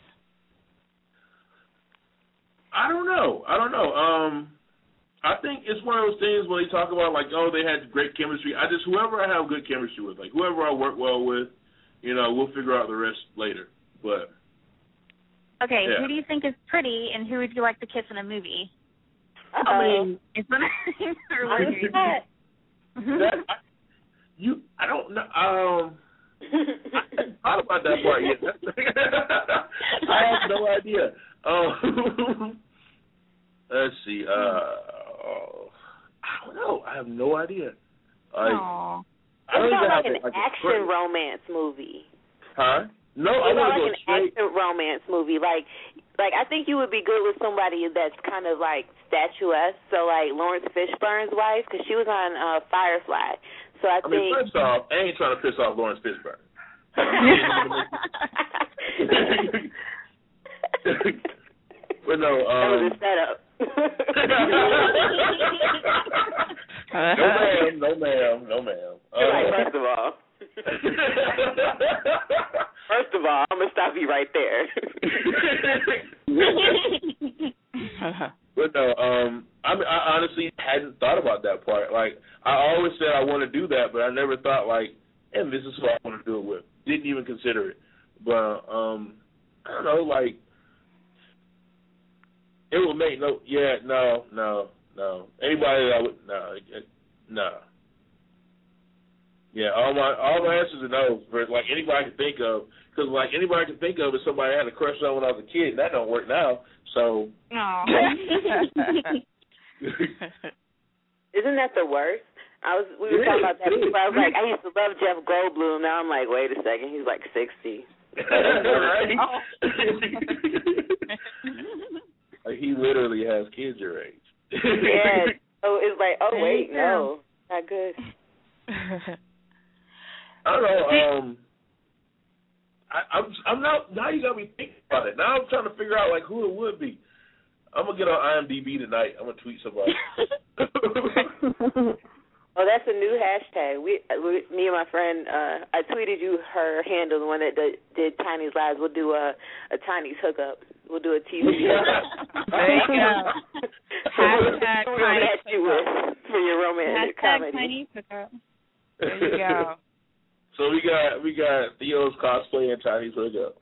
I don't know. I don't know. Um, I think it's one of those things when they talk about, like, oh, they had great chemistry. I just, whoever I have good chemistry with, like, whoever I work well with, you know, we'll figure out the rest later. But okay, yeah. Who do you think is pretty, and who would you like to kiss in a movie? I mean, it's an or what I, that, I, you, I don't know. Um, I haven't thought about that part yet. I have no idea. Um, let's see. Uh, oh, I don't know. I have no idea. Like, Aww. I don't what even about have like an like action a romance movie? Huh? No, what I about want to like go an straight. action romance movie? Like, like I think you would be good with somebody that's kind of like statuesque. So like Lawrence Fishburne's wife, because she was on uh, Firefly. So I, I think. mean, first off, I ain't trying to piss off Lawrence Fishburne. But no, um, that was a setup. no ma'am, no ma'am, no ma'am. Uh, like, first of all, first of all, I'm gonna stop you right there. But no, um, I mean, I honestly hadn't thought about that part. Like, I always said I want to do that, but I never thought like, and this is what I want to do it with. Didn't even consider it. But um, I don't know, like. It would make no, yeah, no, no, no. Anybody that I would, no, it, no. Yeah, all my all my answers are no. For like anybody I can think of, because like anybody I can think of is somebody I had a crush on when I was a kid. And that don't work now. So. No. Isn't that the worst? I was we were It talking is, about that it before. is. I was like, I used to love Jeff Goldblum. Now I'm like, wait a second, he's like sixty. Right? Like he literally has kids your age. Yeah. So it's like, oh wait, no, not good. I don't know. Um, I, I'm I'm not. Now you got me thinking about it. Now I'm trying to figure out like who it would be. I'm gonna get on I M D B tonight. I'm gonna tweet somebody. Oh, that's a new hashtag. We, we me and my friend, uh, I tweeted you her handle, the one that did, did Tiny's Lives. We'll do a, a Tiny's hookup. We'll do a T V hookup. There you go. Hashtag We're Tiny's at you with for your romantic Hashtag comedy. Tiny's hookup. There you go. So we got we got Theo's cosplay and Tiny's hookup.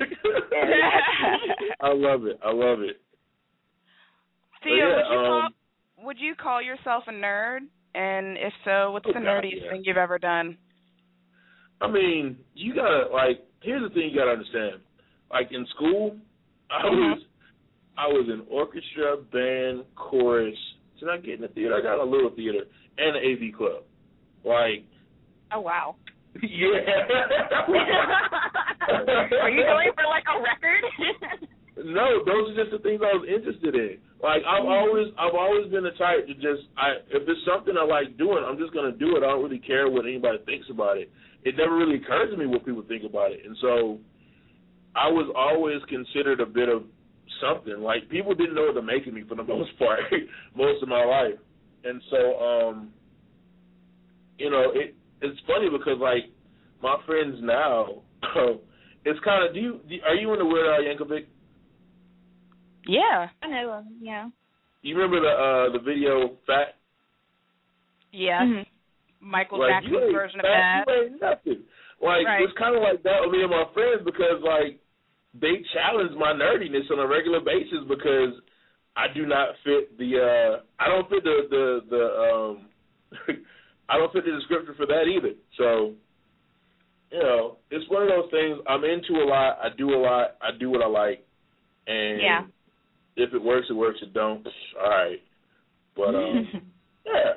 I love it. I love it. Theo, yeah, would you um, call would you call yourself a nerd? And if so, what's oh the God, nerdiest yeah. thing you've ever done? I mean, you gotta like. Here's the thing you gotta understand. Like in school, I was I was in orchestra, band, chorus. Did I get in the theater? I got a little theater and an A V club. Like. Oh wow. Yeah. Are you going for like a record? No, those are just the things I was interested in. Like I've always, I've always been the type to just, I if it's something I like doing, I'm just gonna do it. I don't really care what anybody thinks about it. It never really occurred to me what people think about it, and so I was always considered a bit of something. Like people didn't know what to make of me for the most part, most of my life, and so um, you know, it it's funny because like my friends now, it's kind of do you do, are you into Weird Al Yankovic? Yeah. I know him, yeah. You remember the uh, the video Fat? Yeah. Mm-hmm. Michael like, Jackson's version of that. You ain't nothing. Like right. It's kind of like that with me and my friends because like they challenge my nerdiness on a regular basis because I do not fit the uh, I don't fit the the, the um I don't fit the description for that either. So you know, it's one of those things. I'm into a lot. I do a lot. I do what I like, and yeah. if it works, it works. It don't, all right. But um, yeah.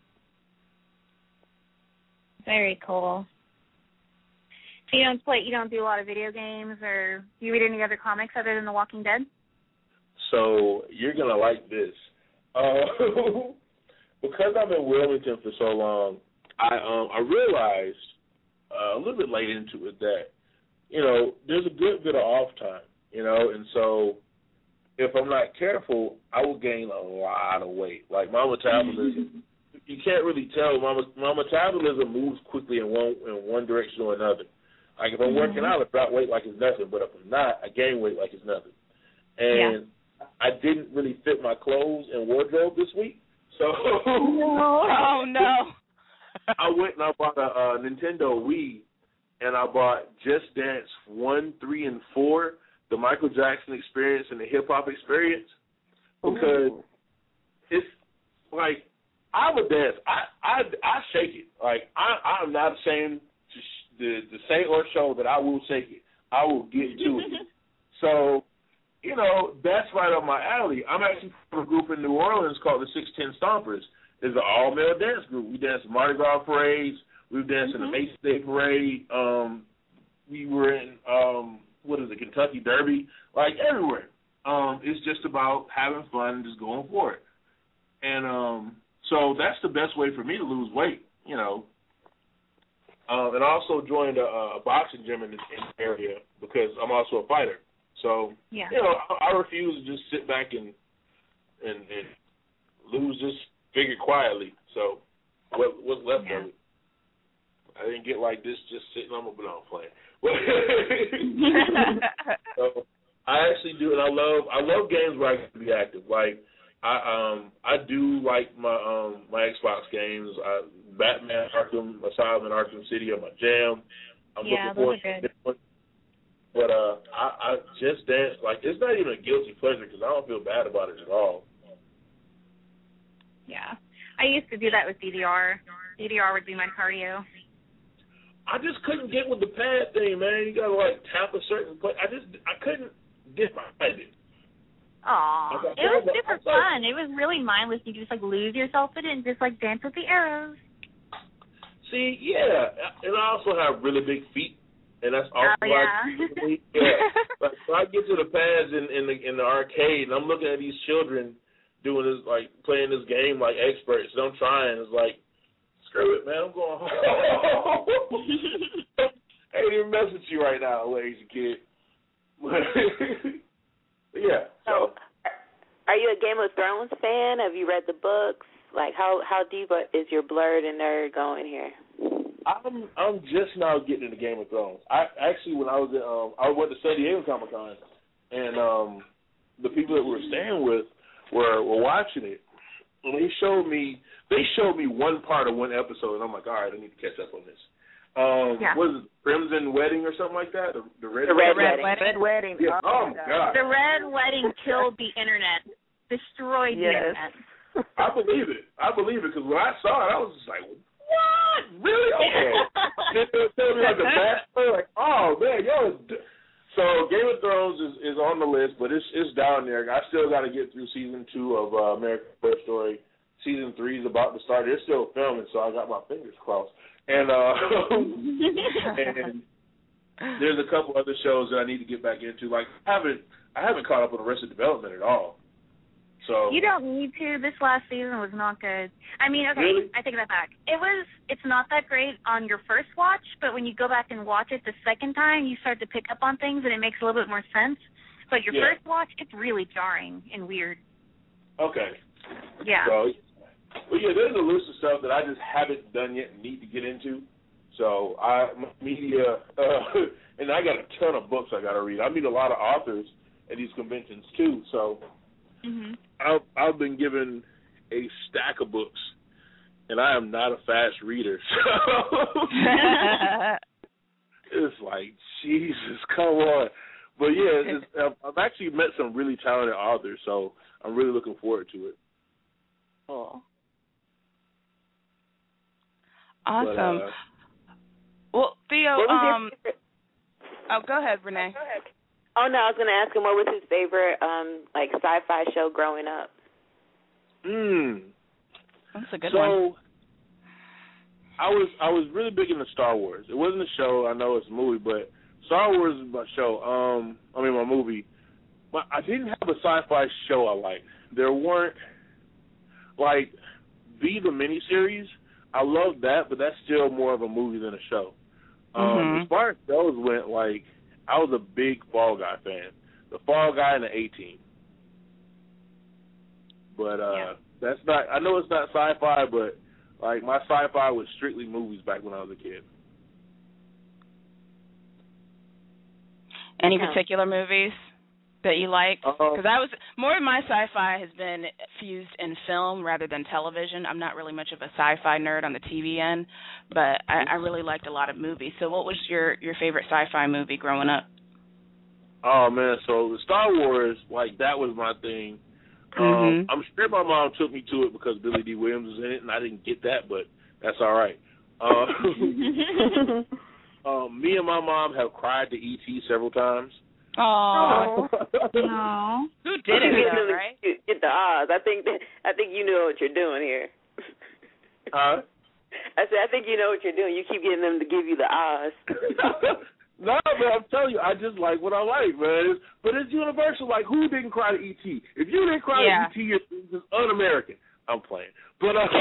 Very cool. So you don't play. You don't do a lot of video games, or do you read any other comics other than The Walking Dead? So you're gonna like this. Uh, because I've been in Wilmington for so long, I um I realized uh, a little bit late into it that you know there's a good bit of off time, you know, and so if I'm not careful, I will gain a lot of weight. Like my metabolism, you can't really tell. My my metabolism moves quickly in one in one direction or another. Like if I'm mm-hmm. working out, I drop weight like it's nothing, but if I'm not, I gain weight like it's nothing. And yeah. I didn't really fit my clothes and wardrobe this week, so no. oh no. I went and I bought a, a Nintendo Wii, and I bought Just Dance one, three, and four, the Michael Jackson Experience and the Hip Hop Experience, because Ooh. it's like I'm a dance. I I I shake it. Like I I'm not ashamed to, sh- to to say or show that I will shake it. I will get to it. So, you know, that's right up my alley. I'm actually from a group in New Orleans called the six ten Stompers. It's an all-male dance group. We dance Mardi Gras parades. We've danced mm-hmm. in the Macy's Day Parade. Um, we were in, um, what is it, Kentucky Derby. Like, everywhere. Um, it's just about having fun and just going for it. And um, so that's the best way for me to lose weight, you know. Um, and I also joined a, a boxing gym in this area because I'm also a fighter. So, yeah. you know, I, I refuse to just sit back and, and and lose this figure quietly. So, what what's left yeah. of it? I didn't get like this just sitting on my blown playing. So, I actually do, and I love I love games where I can be active. Like I um I do like my um my Xbox games. I, Batman Arkham Asylum and Arkham City are my jam. I'm yeah, looking forward those are good. But uh, I, I just dance like it's not even a guilty pleasure because I don't feel bad about it at all. Yeah, I used to do that with D D R. D D R would be my cardio. I just couldn't get with the pad thing, man. You gotta like tap a certain place. I just I couldn't get behind it. Aw, it was super fun. It was really mindless. You could just like lose yourself in it and just like dance with the arrows. See, yeah, and I also have really big feet. And that's also oh, yeah. like, yeah. Like, so I get to the pads in, in the in the arcade, and I'm looking at these children doing this, like playing this game like experts. And I'm trying. It's like, screw it, man. I'm going home. I ain't even messing with you right now, lazy kid. Yeah. So, are you a Game of Thrones fan? Have you read the books? Like, how how deep is your blurred and nerd going here? I'm I'm just now getting into Game of Thrones. I actually when I was at, um I went to San Diego Comic Con, and um the people that we were staying with were were watching it, and they showed me they showed me one part of one episode, and I'm like, all right, I need to catch up on this. Um, yeah. What is it, Crimson Wedding or something like that? The, the red the red, red wedding. Red wedding. Yeah. Oh, oh my God. The red wedding killed the internet, destroyed yes. the internet. I believe it. I believe it because when I saw it, I was just like, what? Really? Okay. Then they tell me like the bachelor, like, oh man, yo. So Game of Thrones is, is on the list, but it's it's down there. I still got to get through season two of uh, American Horror Story. Season three is about to start. They're still filming, so I got my fingers crossed. And uh, and there's a couple other shows that I need to get back into. Like I haven't I haven't caught up on Arrested Development at all. So you don't need to. This last season was not good. I mean, okay, really? I take that back. It was. It's not that great on your first watch, but when you go back and watch it the second time, you start to pick up on things, and it makes a little bit more sense. But your yeah. first watch, it's really jarring and weird. Okay. Yeah. So, well, yeah, there's a list of stuff that I just haven't done yet and need to get into. So I media, uh, and I got a ton of books I got to read. I meet a lot of authors at these conventions too. So. Mm-hmm. I've, I've been given a stack of books, and I am not a fast reader. So it's like, Jesus, come on. But, yeah, it's, I've, I've actually met some really talented authors, so I'm really looking forward to it. Cool. Awesome. But, uh, well, Theo, what was um, your oh, go ahead, Renee. Go ahead. Oh, no, I was going to ask him what was his favorite, um, like, sci-fi show growing up. Mm. That's a good so, one. So, I was I was really big into Star Wars. It wasn't a show. I know it's a movie, but Star Wars is my show. Um, I mean, my movie. But I didn't have a sci-fi show I liked. There weren't, like, Be the miniseries. I love that, but that's still more of a movie than a show. Um, mm-hmm. As far as shows went, like, I was a big Fall Guy fan. The Fall Guy and the A-Team. But uh, yeah. that's not, I know it's not sci-fi, but, like, my sci-fi was strictly movies back when I was a kid. Any particular movies that you liked? Because I was, more of my sci-fi has been fused in film rather than television. I'm not really much of a sci-fi nerd on the T V end, but I, I really liked a lot of movies. So what was your, your favorite sci-fi movie growing up? Oh, man, so the Star Wars, like, that was my thing. Mm-hmm. Um, I'm sure my mom took me to it because Billy D. Williams was in it, and I didn't get that, but that's all right. Uh, um, me and my mom have cried to E T several times. Oh, No. who didn't though, right? Get, get the odds. I think that, I think you know what you're doing here. Huh? I said, I think you know what you're doing. You keep getting them to give you the odds. No, man, I'm telling you, I just like what I like, man. It's, but it's universal. Like, who didn't cry to E T? If you didn't cry Yeah. to E T, you're just un-American. I'm playing. But, uh,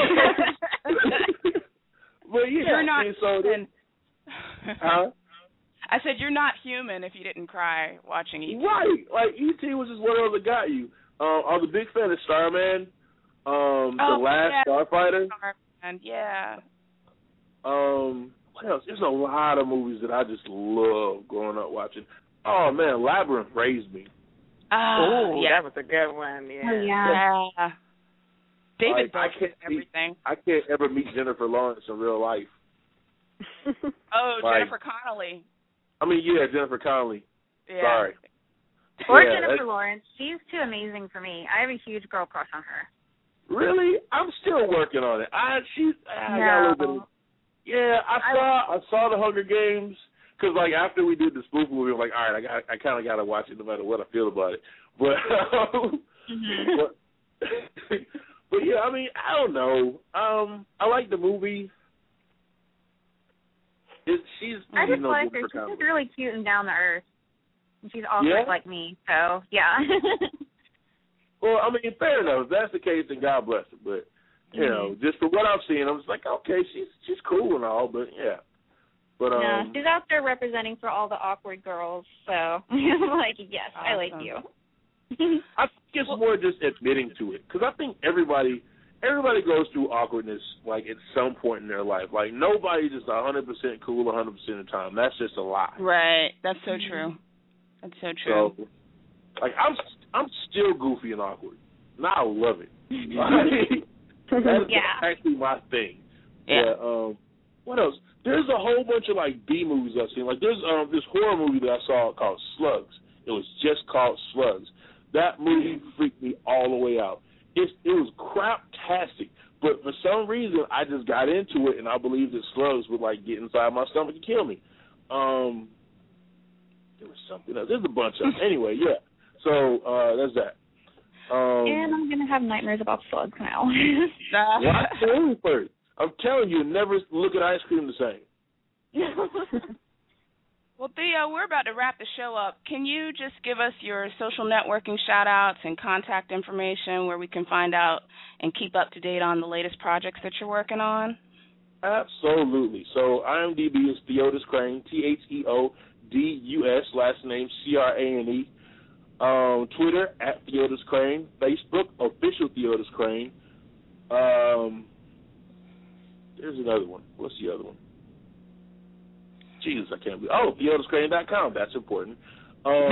but yeah. You're not and so human. Huh? I said you're not human if you didn't cry watching E T. Right. Like, E T was just whatever that got you. Um, I was a big fan of Starman, um, Oh, The Last yeah. Starfighter. And yeah. Um, what else? There's a lot of movies that I just love growing up watching. Oh, man, Labyrinth raised me. Oh, yeah. that was a good one. Yeah. Oh, yeah. Yeah. David Like, I Bowie can't and everything. Meet, I can't ever meet Jennifer Lawrence in real life. Oh, Like- Jennifer Connelly. I mean, yeah, Jennifer Connelly. Yeah. Sorry. Or Yeah, Jennifer that's- Lawrence. She's too amazing for me. I have a huge girl crush on her. Really? I'm still working on it. I she's I got a little bit. Of, yeah, I saw I saw the Hunger Games because like after we did the spoof movie, I'm like, all right, I got I kind of got to watch it no matter what I feel about it. But um, Mm-hmm. but, but yeah, I mean, I don't know. Um, I like the movie. It, she's I you just know, like her. Jennifer She's Connelly. just really cute and down to earth. And she's awkward Yeah? like me, so yeah. Well, I mean, fair enough. If that's the case, then God bless her. But you Mm-hmm. know, just for what I've seen, I was like, okay, she's she's cool and all, but yeah. But um, No, she's out there representing for all the awkward girls, so I'm like, yes, I like Awesome. you. I think it's more just admitting to it because I think everybody everybody goes through awkwardness like at some point in their life. Like nobody's just a hundred percent cool a hundred percent of the time. That's just a lie. Right. That's so true. That's so true. So, like I'm I'm still goofy and awkward. And I love it. Like, that's Yeah. actually my thing. Yeah. Um, what else? There's a whole bunch of like B movies I've seen. Like there's um this horror movie that I saw called Slugs. It was just called Slugs. That movie freaked me all the way out. It it was craptastic, but for some reason I just got into it, and I believed that slugs would like get inside my stomach and kill me. Um, there was something else. There's a bunch of them. Anyway, yeah. So uh, that's that. Um, And I'm gonna have nightmares about slugs now. watch the movie first. I'm telling you, never look at ice cream the same. Well, Theo, we're about to wrap the show up. Can you just give us your social networking shout-outs and contact information where we can find out and keep up to date on the latest projects that you're working on? Absolutely. So IMDb is Theodis Crane, T H E O D U S, last name C R A N E. Um, Twitter, at Theodis Crane. Facebook, official Theodis Crane. Um, there's another one. What's the other one? Jesus, I can't believe. Oh, theodis crane dot com. That's important. Um,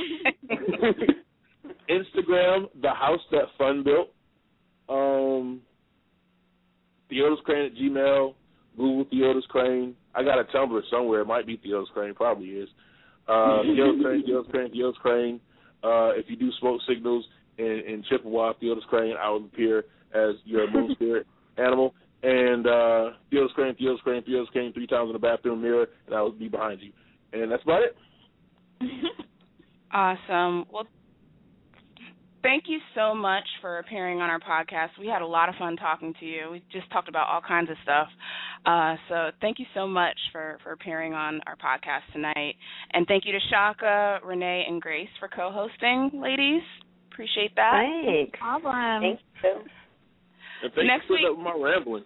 Instagram, The House That Fun Built. Um, Theodis Crane at Gmail. Google Theodis Crane. I got a Tumblr somewhere. It might be Theodis Crane. Probably is. Uh, Theodis Crane, Theodis Crane, Theodis Crane. Uh, if you do smoke signals in, in Chippewa, Theodis Crane, I will appear as your moon spirit animal. And uh, Theodis Crane, Theodis Crane, Theodis Crane three times in the bathroom mirror, and I will be behind you. And that's about it. Awesome. Well, thank you so much for appearing on our podcast. We had a lot of fun talking to you. We just talked about all kinds of stuff. Uh, so thank you so much for, for appearing on our podcast tonight. And thank you to Shaka, Renee, and Grace for co-hosting, ladies. Appreciate that. Thanks. No problem. Thank you. And thanks Next for week- putting up with my rambling.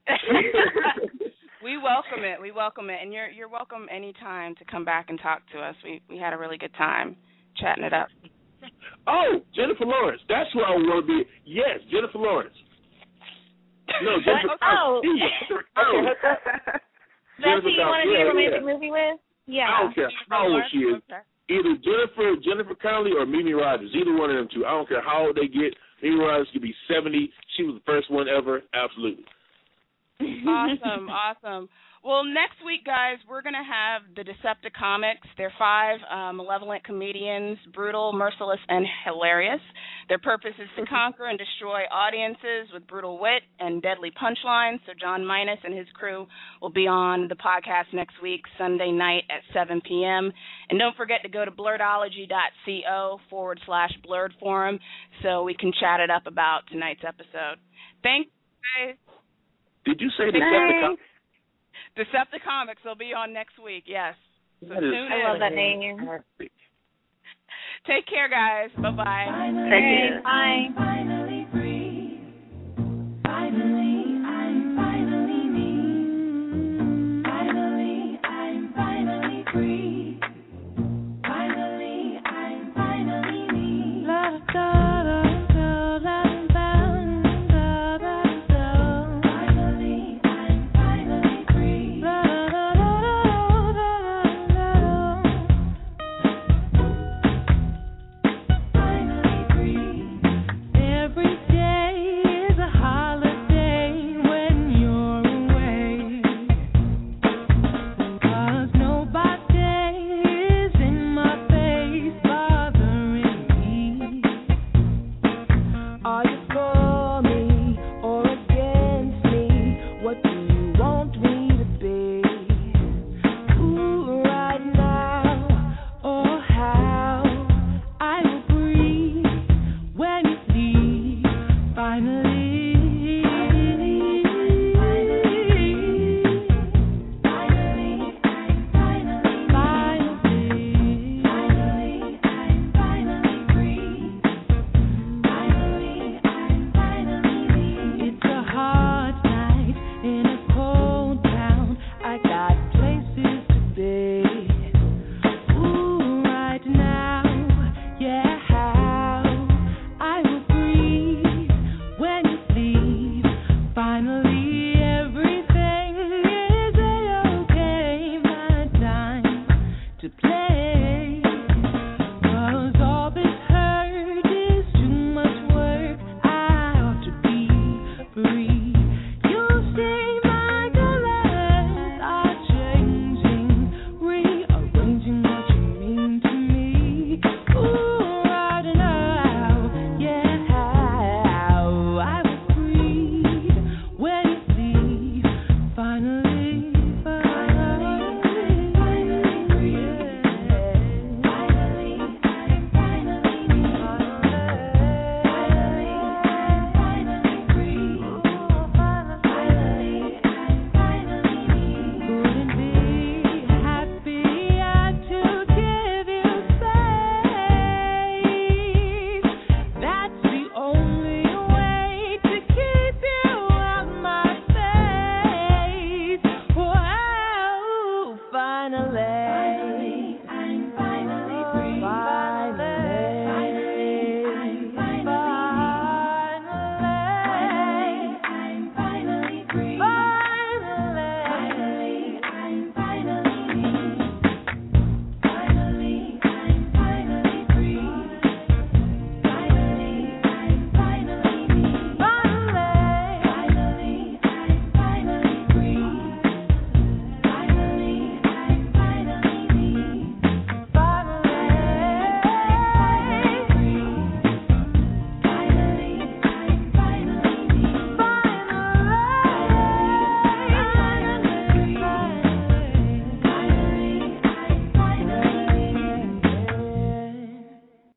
We welcome it. We welcome it. And you're you're welcome anytime to come back and talk to us. We we had a really good time chatting it up. Oh, Jennifer Lawrence. That's who I want to be. Yes, Jennifer Lawrence. No, Jennifer Oh. Jennifer Connelly. That's Jennifer who you want to Connelly. do a Yeah, romantic yeah. movie with? Yeah. I don't care how old she is. Okay. Either Jennifer Jennifer Connelly or Mimi Rogers. Either one of them two. I don't care how old they get. Mimi Rogers could be seventy. She was the first one ever. Absolutely. Awesome, awesome. Well, next week, guys, we're going to have the Decepticomics. They're five uh, malevolent comedians, brutal, merciless, and hilarious. Their purpose is to conquer and destroy audiences with brutal wit and deadly punchlines. So John Minus and his crew will be on the podcast next week, Sunday night at seven p.m. And don't forget to go to blurredology.co forward slash blurred forum so we can chat it up about tonight's episode. Thanks, guys. Did you say Decepticomics? Decepticomics will be on next week, yes. So That is, tune I in. love that name. Take care, guys. Bye-bye. Take care. Bye. Finally free. Finally